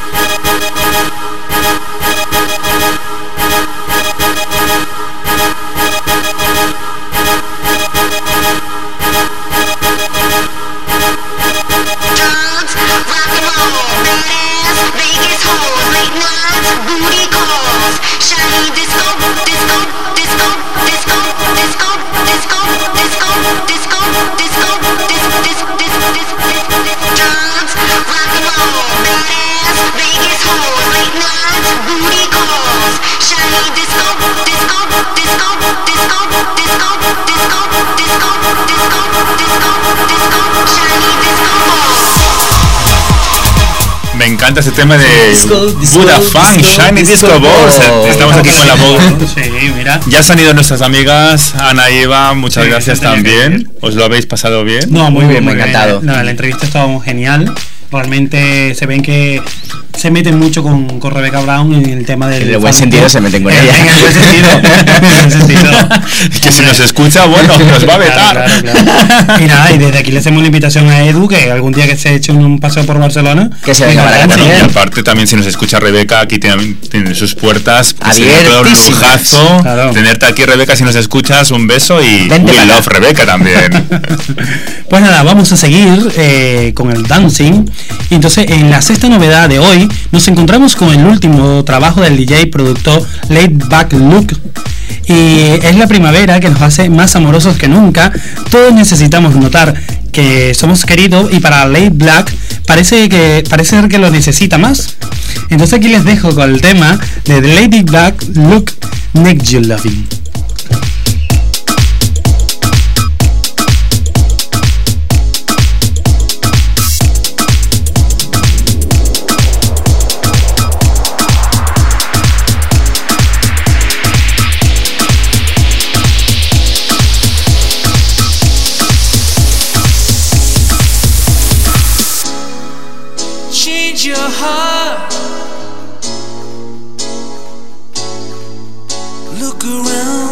[SPEAKER 7] We'll be right back.
[SPEAKER 2] Me encanta ese tema de
[SPEAKER 5] Disco, disco,
[SPEAKER 2] Buddha Funk,
[SPEAKER 5] disco,
[SPEAKER 2] Shiny Disco,
[SPEAKER 5] disco
[SPEAKER 2] Balls.
[SPEAKER 5] ball.
[SPEAKER 2] Estamos aquí con la voz.
[SPEAKER 4] Sí, mira.
[SPEAKER 2] Ya se han ido nuestras amigas Ana y Eva, muchas
[SPEAKER 4] Sí,
[SPEAKER 2] gracias
[SPEAKER 4] sí, tenía que
[SPEAKER 2] también. ¿Os lo habéis pasado bien?
[SPEAKER 4] No, muy,
[SPEAKER 5] Muy
[SPEAKER 4] bien,
[SPEAKER 5] bien,
[SPEAKER 4] muy
[SPEAKER 5] encantado.
[SPEAKER 4] bien. No, la entrevista estaba genial. Realmente se ven que se meten mucho con, con Rebecca Brown en el tema del...
[SPEAKER 5] En el buen
[SPEAKER 4] funk.
[SPEAKER 5] sentido se meten con
[SPEAKER 4] En-
[SPEAKER 5] ella.
[SPEAKER 4] En el buen sentido. En el buen sentido.
[SPEAKER 2] Que si nos escucha, bueno, nos va a vetar.
[SPEAKER 4] Claro, claro, claro. Y nada, y desde aquí le hacemos la invitación a Edu, que algún día que se eche un, un paseo por Barcelona,
[SPEAKER 5] Que se venga para acá
[SPEAKER 2] Bueno, y
[SPEAKER 5] también.
[SPEAKER 2] aparte también si nos escucha Rebeca, aquí tiene, tiene sus puertas. Que sería todo un
[SPEAKER 5] Abiertísimas.
[SPEAKER 2] lujazo.
[SPEAKER 4] Claro.
[SPEAKER 2] Tenerte aquí, Rebeca, si nos escuchas, un beso y
[SPEAKER 5] Vente
[SPEAKER 2] we
[SPEAKER 5] para
[SPEAKER 2] love
[SPEAKER 5] acá.
[SPEAKER 2] Rebeca también.
[SPEAKER 4] Pues nada, vamos a seguir eh, con el dancing. Y entonces en la sexta novedad de hoy nos encontramos con el último trabajo del D J productor Laid Back Luke. Y es la primavera que nos hace más amorosos que nunca. Todos necesitamos notar que somos queridos y para Laid Black parece que parece ser que lo necesita más. Entonces aquí les dejo con el tema de Lady Black Luke, Make You Loving.
[SPEAKER 8] Change your heart. Look around.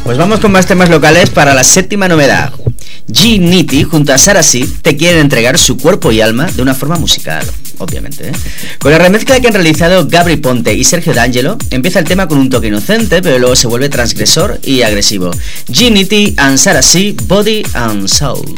[SPEAKER 5] Pues vamos con más temas locales para la séptima novedad. G-Nitty junto a Sarah Seed te quieren entregar su cuerpo y alma de una forma musical, obviamente, ¿eh? Con la remezcla que han realizado Gabri Ponte y Sergio D'Angelo, empieza el tema con un toque inocente, pero luego se vuelve transgresor y agresivo. G-Nitty and Sarah Seed, Body and Soul.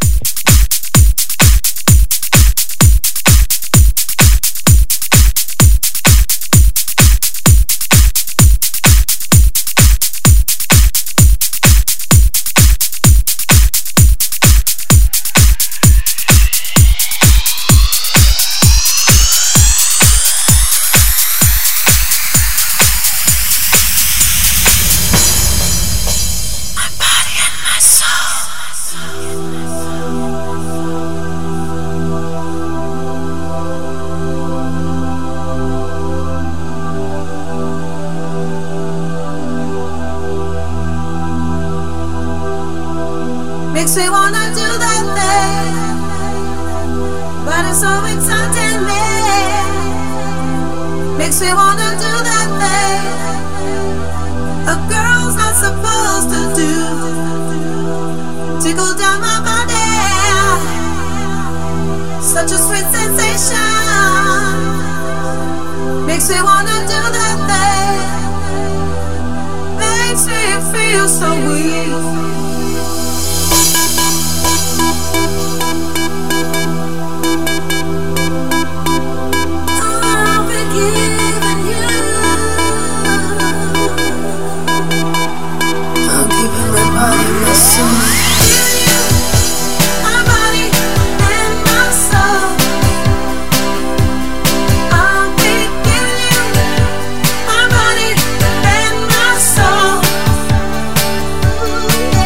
[SPEAKER 9] Makes me wanna do that thing, but it's so exciting me. Makes me wanna do that thing a girl's not supposed to do. Tickle down my body, such a sweet sensation. Makes me wanna do that thing, makes me feel so weak. Yeah.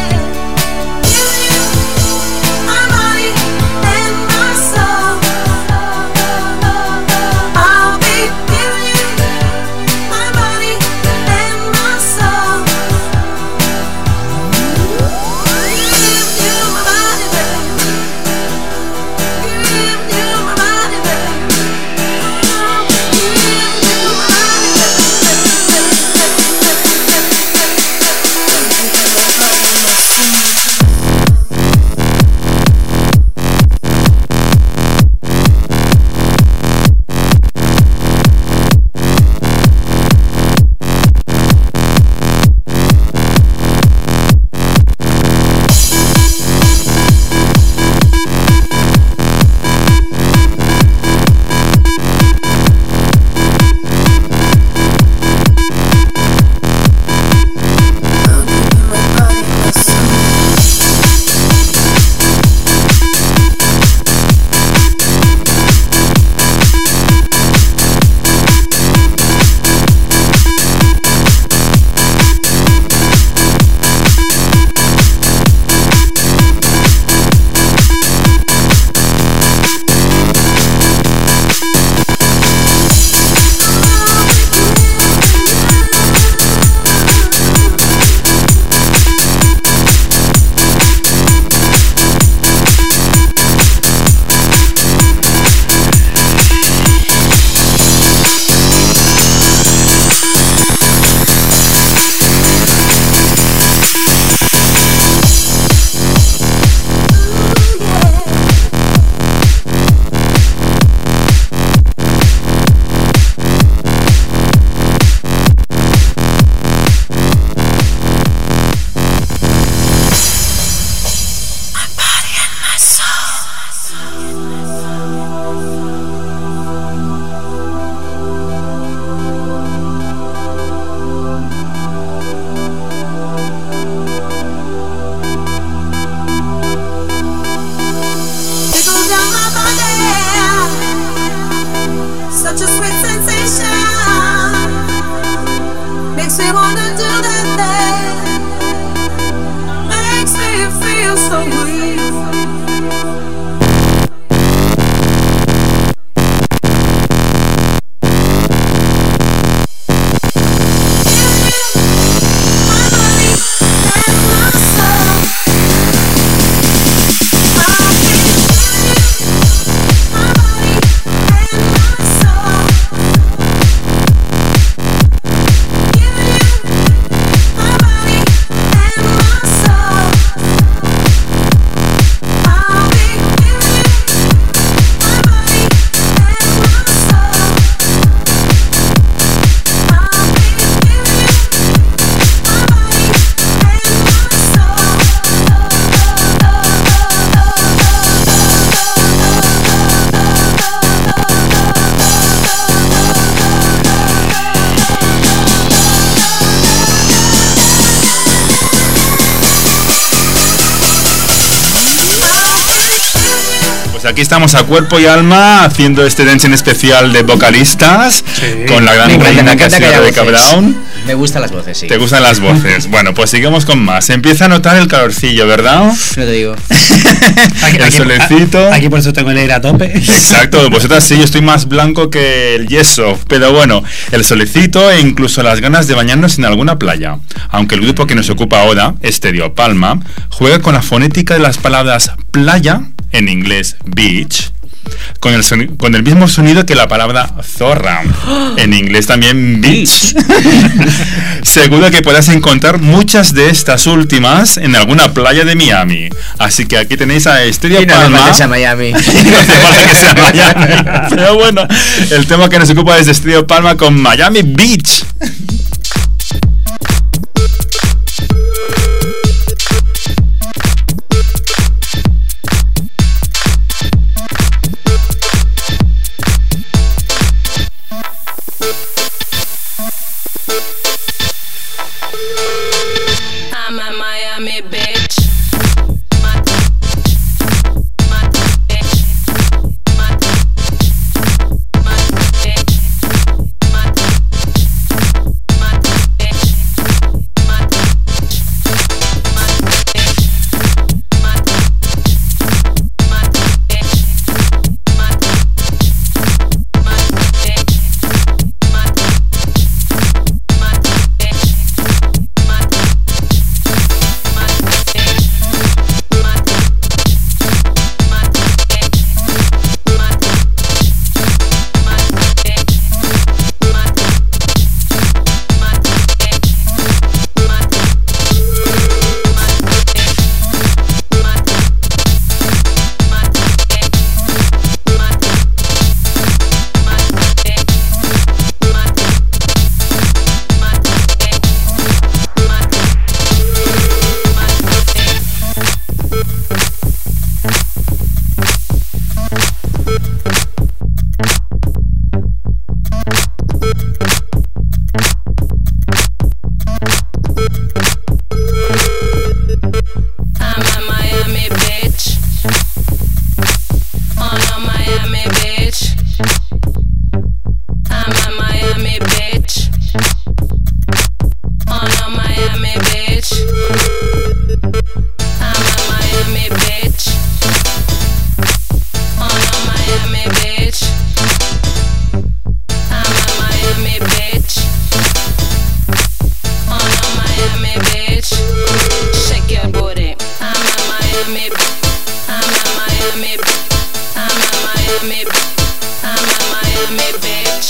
[SPEAKER 2] Pues aquí estamos a cuerpo y alma haciendo este dancing especial de vocalistas
[SPEAKER 4] Sí.
[SPEAKER 2] con la gran
[SPEAKER 5] Me encanta,
[SPEAKER 2] reina
[SPEAKER 5] me
[SPEAKER 2] que ha
[SPEAKER 5] encanta que
[SPEAKER 2] sido
[SPEAKER 5] haya
[SPEAKER 2] Rebecca
[SPEAKER 5] voces.
[SPEAKER 2] Brown.
[SPEAKER 5] Me gustan las voces, sí.
[SPEAKER 2] ¿Te gustan las voces? Bueno, pues sigamos con más. Se empieza a notar el calorcillo, ¿verdad?
[SPEAKER 5] No te digo.
[SPEAKER 4] Aquí,
[SPEAKER 2] El
[SPEAKER 4] aquí-
[SPEAKER 2] solecito.
[SPEAKER 4] Aquí por eso tengo el aire a tope.
[SPEAKER 2] Exacto, vosotras sí, yo estoy más blanco que el yeso, pero bueno, el solecito e incluso las ganas de bañarnos en alguna playa. Aunque el grupo que nos ocupa ahora, Stereo Palma, juega con la fonética de las palabras playa, en inglés beach, con el, soni- con el mismo sonido que la palabra zorra, en inglés también beach. Seguro que podrás encontrar muchas de estas últimas en alguna playa de Miami. Así que aquí tenéis a Stereo
[SPEAKER 5] Y no hace
[SPEAKER 2] Palma.
[SPEAKER 5] falta que sea Miami.
[SPEAKER 2] No hace falta que sea Miami. Pero bueno, el tema que nos ocupa es de Stereo Palma con Miami Beach.
[SPEAKER 10] I'm a Miami bitch. I'm a Miami bitch. On a Miami bitch. I'm a Miami bitch. On a Miami bitch. I'm a Miami bitch. On a Miami bitch. I'm a Miami bitch. On a Miami bitch. Shake your booty. I'm a Miami. I'm a Miami. I'm a Miami. I'm a Miami bitch.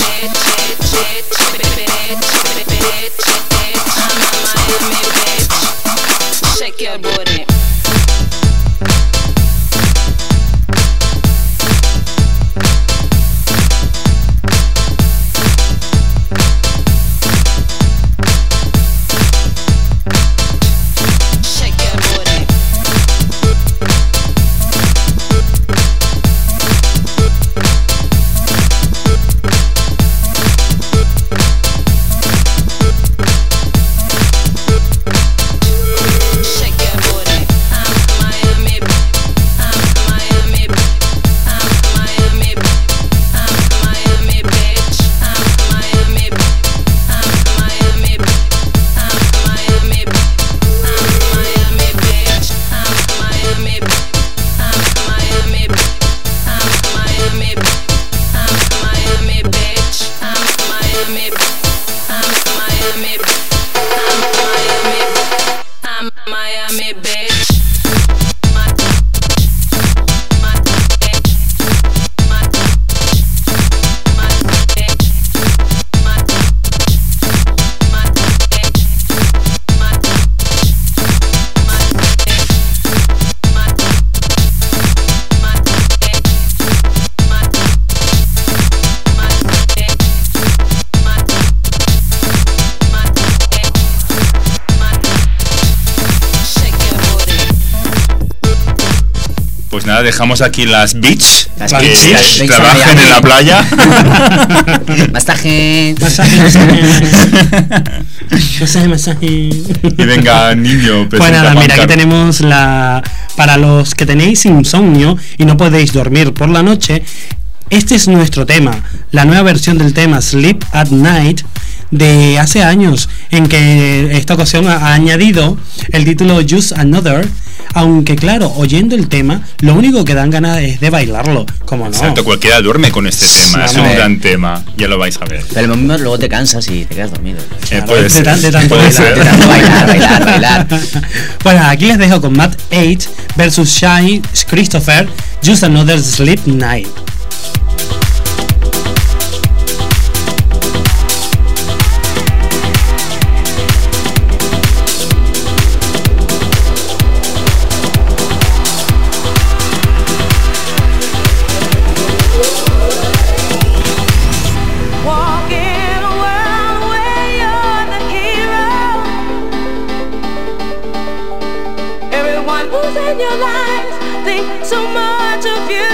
[SPEAKER 10] I'm a Miami bitch. Shake your booty. Shake your booty. Shake your booty. I'm a Miami. I'm a Miami. I'm a Miami. I'm a Miami bitch. I'm a Miami. I'm a Miami. I'm a Miami. I'm a Miami bitch. I'm a Miami. I'm a Miami. I'm a Miami. I'm a Miami bitch. I'm a Miami. I'm a Miami. I'm a Miami. I'm a Miami bitch.
[SPEAKER 2] nada, dejamos aquí las beach,
[SPEAKER 5] Las
[SPEAKER 2] que
[SPEAKER 5] beach, las beach
[SPEAKER 2] trabajen en la playa.
[SPEAKER 5] Masaje.
[SPEAKER 4] Masaje, masaje. Masaje, masaje.
[SPEAKER 2] Y venga, niño,
[SPEAKER 4] Pues
[SPEAKER 2] presenta
[SPEAKER 4] nada,
[SPEAKER 2] Juan
[SPEAKER 4] mira, aquí
[SPEAKER 2] Carlos.
[SPEAKER 4] tenemos la... Para los que tenéis insomnio y no podéis dormir por la noche, este es nuestro tema, la nueva versión del tema Sleep at Night de hace años, en que esta ocasión ha añadido el título Just Another, aunque claro, oyendo el tema, lo único que dan ganas es de bailarlo, como no.
[SPEAKER 2] Exacto, cualquiera duerme con este tema, es un
[SPEAKER 5] hombre.
[SPEAKER 2] gran tema, ya lo vais a ver.
[SPEAKER 5] Pero lo mismo luego te cansas y te quedas dormido.
[SPEAKER 2] Eh,
[SPEAKER 4] Claro,
[SPEAKER 2] puede
[SPEAKER 4] de
[SPEAKER 2] ser,
[SPEAKER 4] tan- de tanto
[SPEAKER 2] puede
[SPEAKER 4] bailar,
[SPEAKER 2] ser.
[SPEAKER 5] De tanto bailar, bailar, bailar.
[SPEAKER 4] Bueno, aquí les dejo con Matt eight versus Shy Christopher, Just Another Sleep Night.
[SPEAKER 9] Walk in a world where you're the hero. Everyone who's in your life thinks so much of you.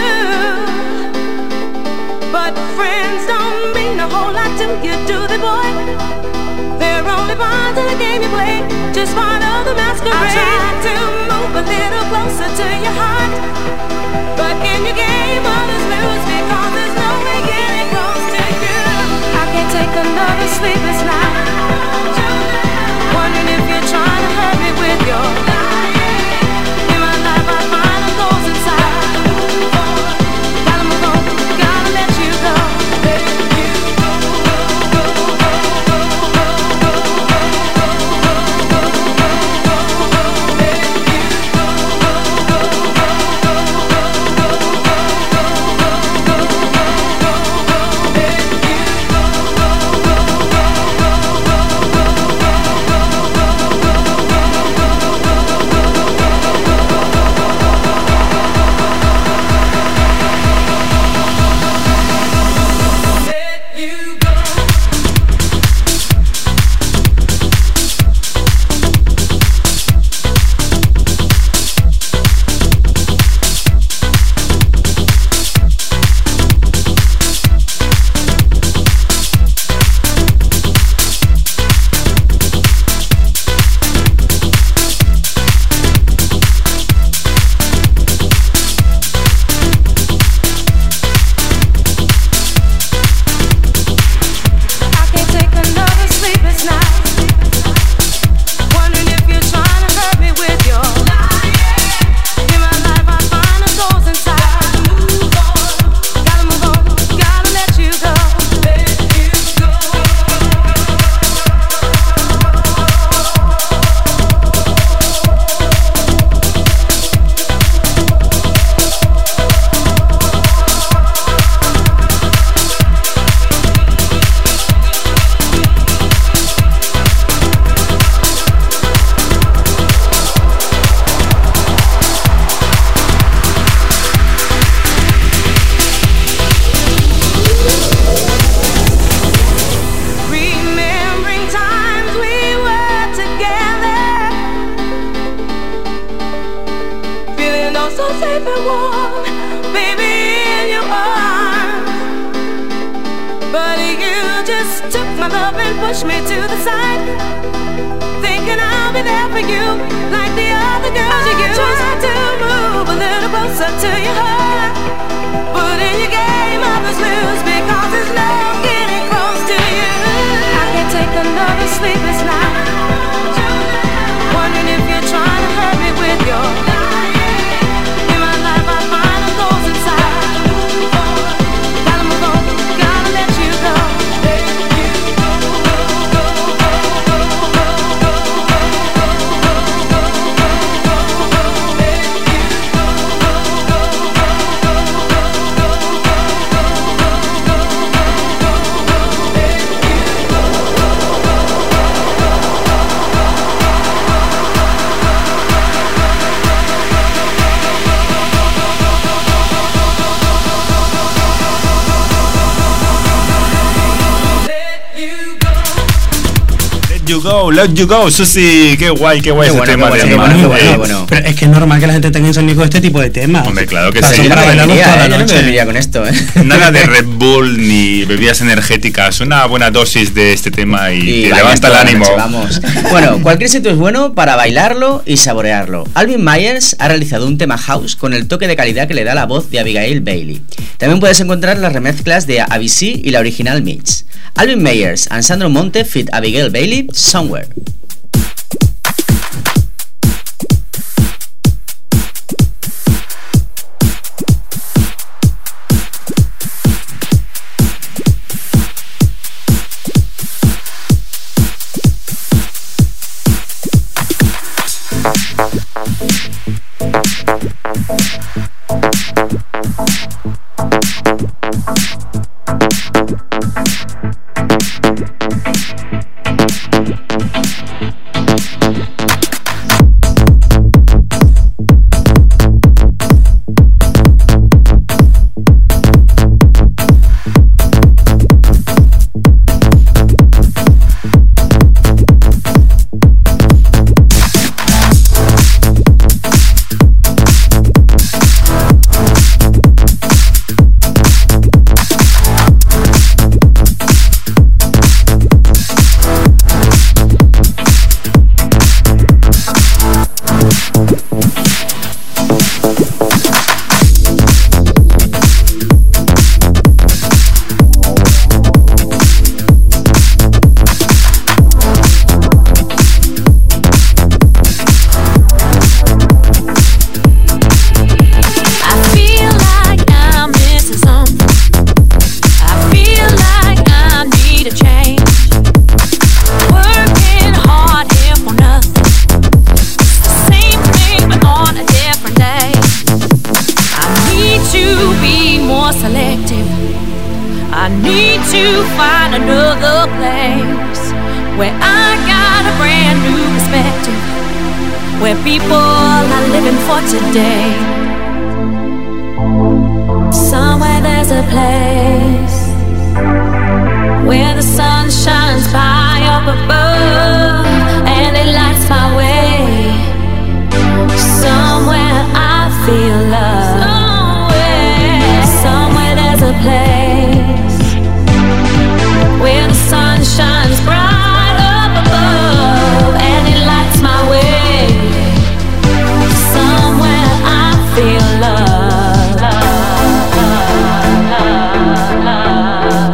[SPEAKER 9] But friends don't mean a whole lot to you, do they, boy? They're only pawns in the game you play, just part of the masquerade. I try to move a little closer to your heart, but in your game others lose because there's no way getting close to you. I can't take another sleepless night, wondering if you're trying to hurt me with your lies. In my life I find the ghosts inside. Gotta move on, gotta let you go. Let you go, go, go, go, go, go, go, go, go, go, go, go. Let you go, go, go, go, go, go, go, go, go, go, go, go. safe and warm, baby, in your arms. But you just took my love and pushed me to the side, thinking I'll be there for you like the other girls you used. I tried to move a little closer to your heart, but in your game others lose because there's no getting close to you. I can't take another sleepless night, wondering if you're trying to hurt me with your lies. In my life I find a ghost inside. Gotta move on, gotta let you go. Let you go, go, go, go, go, go, go, go, go, go, go, go, go. Let you go, go, go, go, go, go, go, go, go, go, go, go, go.
[SPEAKER 2] Let You Go, Let You Go, Susi, qué guay, qué guay
[SPEAKER 5] Qué
[SPEAKER 2] ese
[SPEAKER 5] bueno,
[SPEAKER 2] tema
[SPEAKER 5] qué
[SPEAKER 2] de
[SPEAKER 5] bueno,
[SPEAKER 2] Mar.
[SPEAKER 5] qué bueno,
[SPEAKER 2] Eh,
[SPEAKER 5] qué bueno.
[SPEAKER 4] Pero es que es normal que la gente tenga insomnio con este tipo de temas.
[SPEAKER 2] Hombre, claro que
[SPEAKER 4] Para
[SPEAKER 2] sí.
[SPEAKER 4] son
[SPEAKER 5] Yo
[SPEAKER 4] para
[SPEAKER 5] no me
[SPEAKER 4] bailarlos
[SPEAKER 5] dormiría,
[SPEAKER 4] toda la
[SPEAKER 5] ¿eh? Yo no me
[SPEAKER 4] noche.
[SPEAKER 5] dormiría con esto, ¿eh?
[SPEAKER 2] Nada de Red Bull ni bebidas energéticas, una buena dosis de este tema y,
[SPEAKER 5] Y
[SPEAKER 2] te
[SPEAKER 5] baila
[SPEAKER 2] levanta el
[SPEAKER 5] toda la
[SPEAKER 2] ánimo.
[SPEAKER 5] noche, vamos. Bueno, cualquier sitio es bueno para bailarlo y saborearlo. Alvin Myers ha realizado un tema house con el toque de calidad que le da la voz de Abigail Bailey. También puedes encontrar las remezclas de A B C y la original mix. Alvin Myers and Sandro Monte feat Abigail Bailey, Somewhere.
[SPEAKER 11] Today, somewhere there's a place where the sun shines high up above and it lights my way. Somewhere I feel love. Somewhere, somewhere there's a place where the sun shines bright up above and it lights my way. Feel love, love, love, love,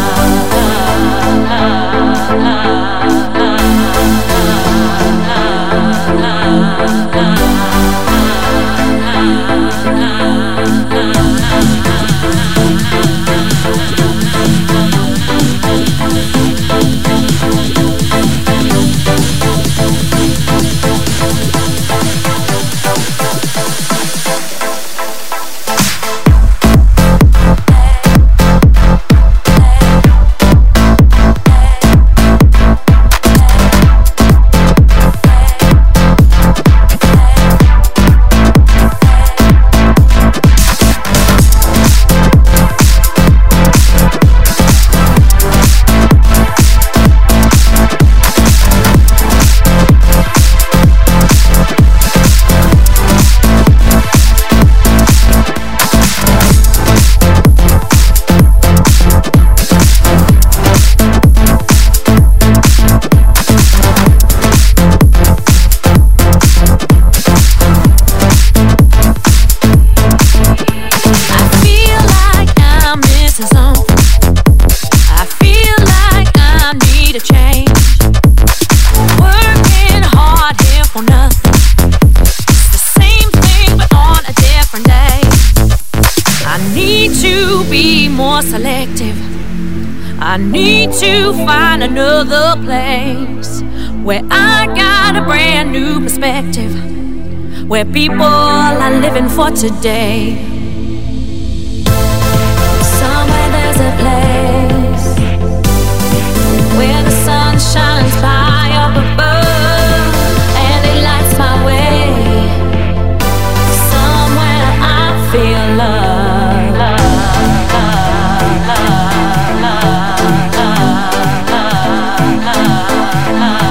[SPEAKER 11] selective. I need to find another place where I got a brand new perspective, where people are living for today. Somewhere there's a place where the sun shines high up above and it lights my way. Somewhere I feel love, love, love, love, love, love, love, love.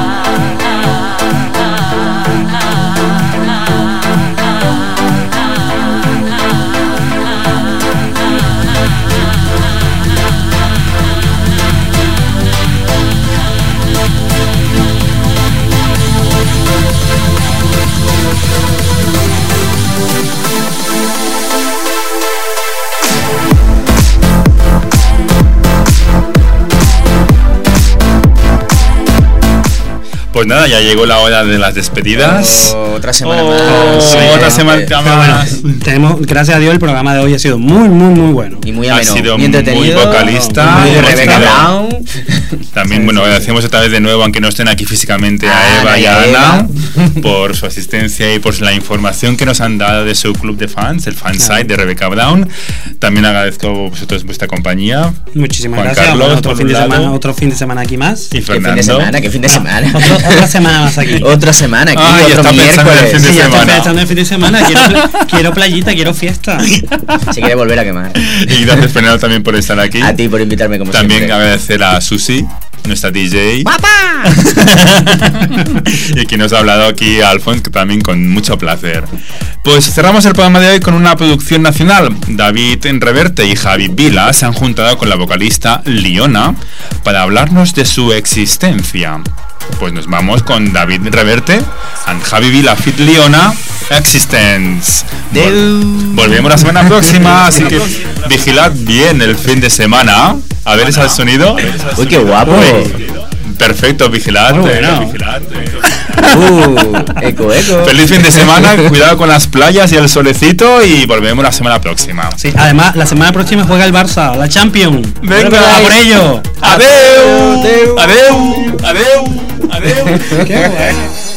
[SPEAKER 2] Pues nada, ya llegó la hora de las despedidas.
[SPEAKER 5] Oh, otra semana
[SPEAKER 2] Oh,
[SPEAKER 5] más.
[SPEAKER 2] sí, otra
[SPEAKER 5] Sí,
[SPEAKER 2] semana
[SPEAKER 5] pero
[SPEAKER 2] más.
[SPEAKER 4] Bueno, tenemos, gracias a Dios, el programa de hoy ha sido muy, muy, muy bueno.
[SPEAKER 5] Y muy
[SPEAKER 2] Ha
[SPEAKER 5] ameno,
[SPEAKER 2] sido
[SPEAKER 5] muy entretenido.
[SPEAKER 2] muy vocalista.
[SPEAKER 5] Muy
[SPEAKER 2] hemos
[SPEAKER 5] Rebecca
[SPEAKER 2] tenido-
[SPEAKER 5] Brown.
[SPEAKER 2] También, bueno, agradecemos otra vez de nuevo, aunque no estén aquí físicamente, a
[SPEAKER 5] Ah,
[SPEAKER 2] Eva y
[SPEAKER 5] a
[SPEAKER 2] a
[SPEAKER 5] Eva.
[SPEAKER 2] Ana por su asistencia y por la información que nos han dado de su club de fans, el fansite de Rebecca Brown. También agradezco a vosotros vuestra compañía.
[SPEAKER 4] Muchísimas
[SPEAKER 2] Juan
[SPEAKER 4] gracias.
[SPEAKER 2] Carlos,
[SPEAKER 4] Bueno, otro
[SPEAKER 2] por
[SPEAKER 4] fin
[SPEAKER 2] un
[SPEAKER 4] de semana,
[SPEAKER 2] lado.
[SPEAKER 4] otro fin de semana aquí más.
[SPEAKER 2] Y
[SPEAKER 5] ¿Qué fin de
[SPEAKER 2] Fernando.
[SPEAKER 5] semana? ¿Qué fin de semana?
[SPEAKER 4] Otro- otra semana más aquí.
[SPEAKER 5] Otra semana aquí,
[SPEAKER 2] Ah, ya
[SPEAKER 5] otro
[SPEAKER 2] está pensando en el
[SPEAKER 5] miércoles.
[SPEAKER 2] fin de
[SPEAKER 4] Sí, ya estoy
[SPEAKER 2] semana.
[SPEAKER 4] pensando en el fin de semana. Quiero, pla- quiero playita, quiero fiesta.
[SPEAKER 5] Se quiere volver a quemar.
[SPEAKER 2] Y gracias, Fernando, también por estar aquí.
[SPEAKER 5] A ti por invitarme como
[SPEAKER 2] También
[SPEAKER 5] siempre.
[SPEAKER 2] agradecer a Susi, nuestra D J. Y quien nos ha hablado aquí, Alfons, que también con mucho placer. Pues cerramos el programa de hoy con una producción nacional. David Reverte y Javi Vila se han juntado con la vocalista Liona para hablarnos de su existencia. Pues nos vamos con David Reverte and Javi Vila fit Liona, Existence. Vol- volvemos la semana próxima, así que vigilad bien el fin de semana. A ver ese sonido.
[SPEAKER 5] Uy, qué guapo.
[SPEAKER 2] Perfecto, vigilad.
[SPEAKER 4] Muy bueno.
[SPEAKER 2] vigilad.
[SPEAKER 5] Uh, eco, eco.
[SPEAKER 2] Feliz fin de semana, cuidado con las playas y el solecito y volvemos la semana próxima.
[SPEAKER 4] Sí, además, la semana próxima juega el Barça, la Champions.
[SPEAKER 2] Venga,
[SPEAKER 4] a por ello.
[SPEAKER 2] Adeu, adeu, adeu, adeu.
[SPEAKER 4] Qué guay.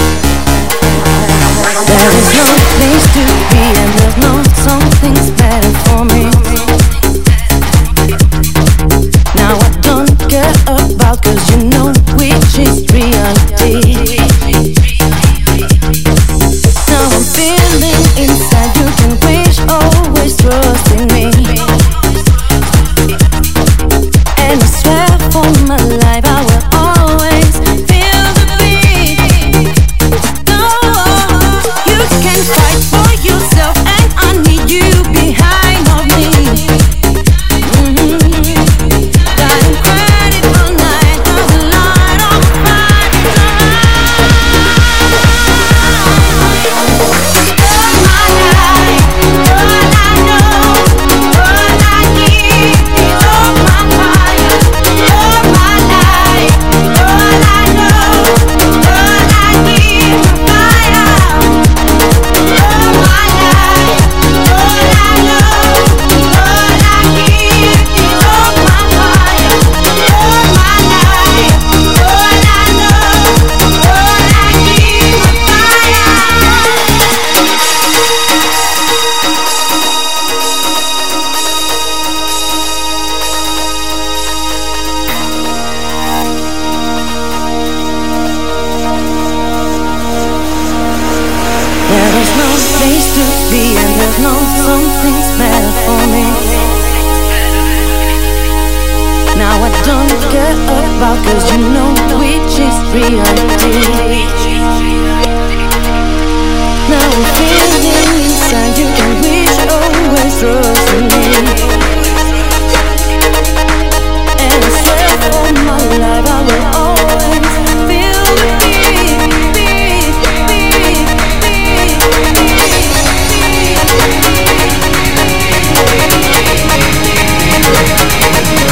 [SPEAKER 9] There is no place to be and there's no something's better for me. Now I don't care about cause you know which is reality. Now I'm feeling inside you can wish always trust in me. And I swear for my life I will always feel the beat. No, you can fight for yourself and I need you behind of me. Mm-hmm. Got incredible night, got the light on fire. Oh my life, all I know, all I need is all my fire. Oh my life, all I know, all I need is fire. Oh my life, all I know, all I need is all my fire. Oh my life, all I know, all I need is There is no place to be and there's no something's better for me. Now I don't care about cause you know which is reality. Now I'm feeling inside you can wish always trust in me. And I swear for my life I will always feel the beat, beat, beat, beat,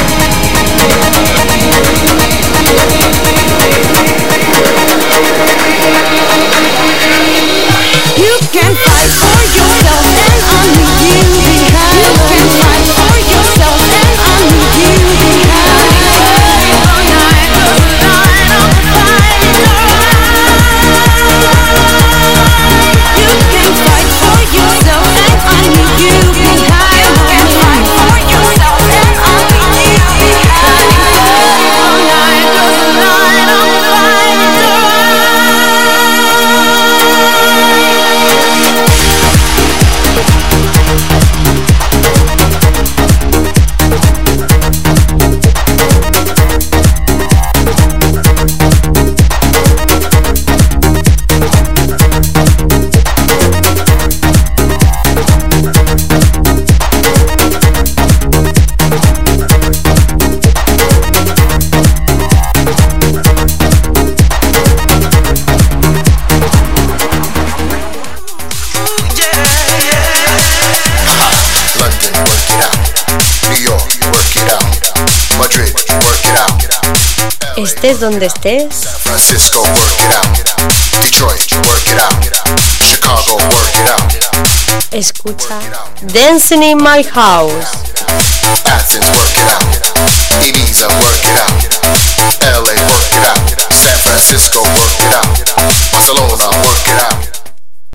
[SPEAKER 9] beat.
[SPEAKER 12] estés donde estés.
[SPEAKER 13] San Francisco, work it out. Detroit, work it out. Chicago, work it out.
[SPEAKER 12] Escucha Dancing in My House.
[SPEAKER 13] Athens, work it out. Ibiza, work it out. L A, work it out. San Francisco, work it out. Barcelona, work it out.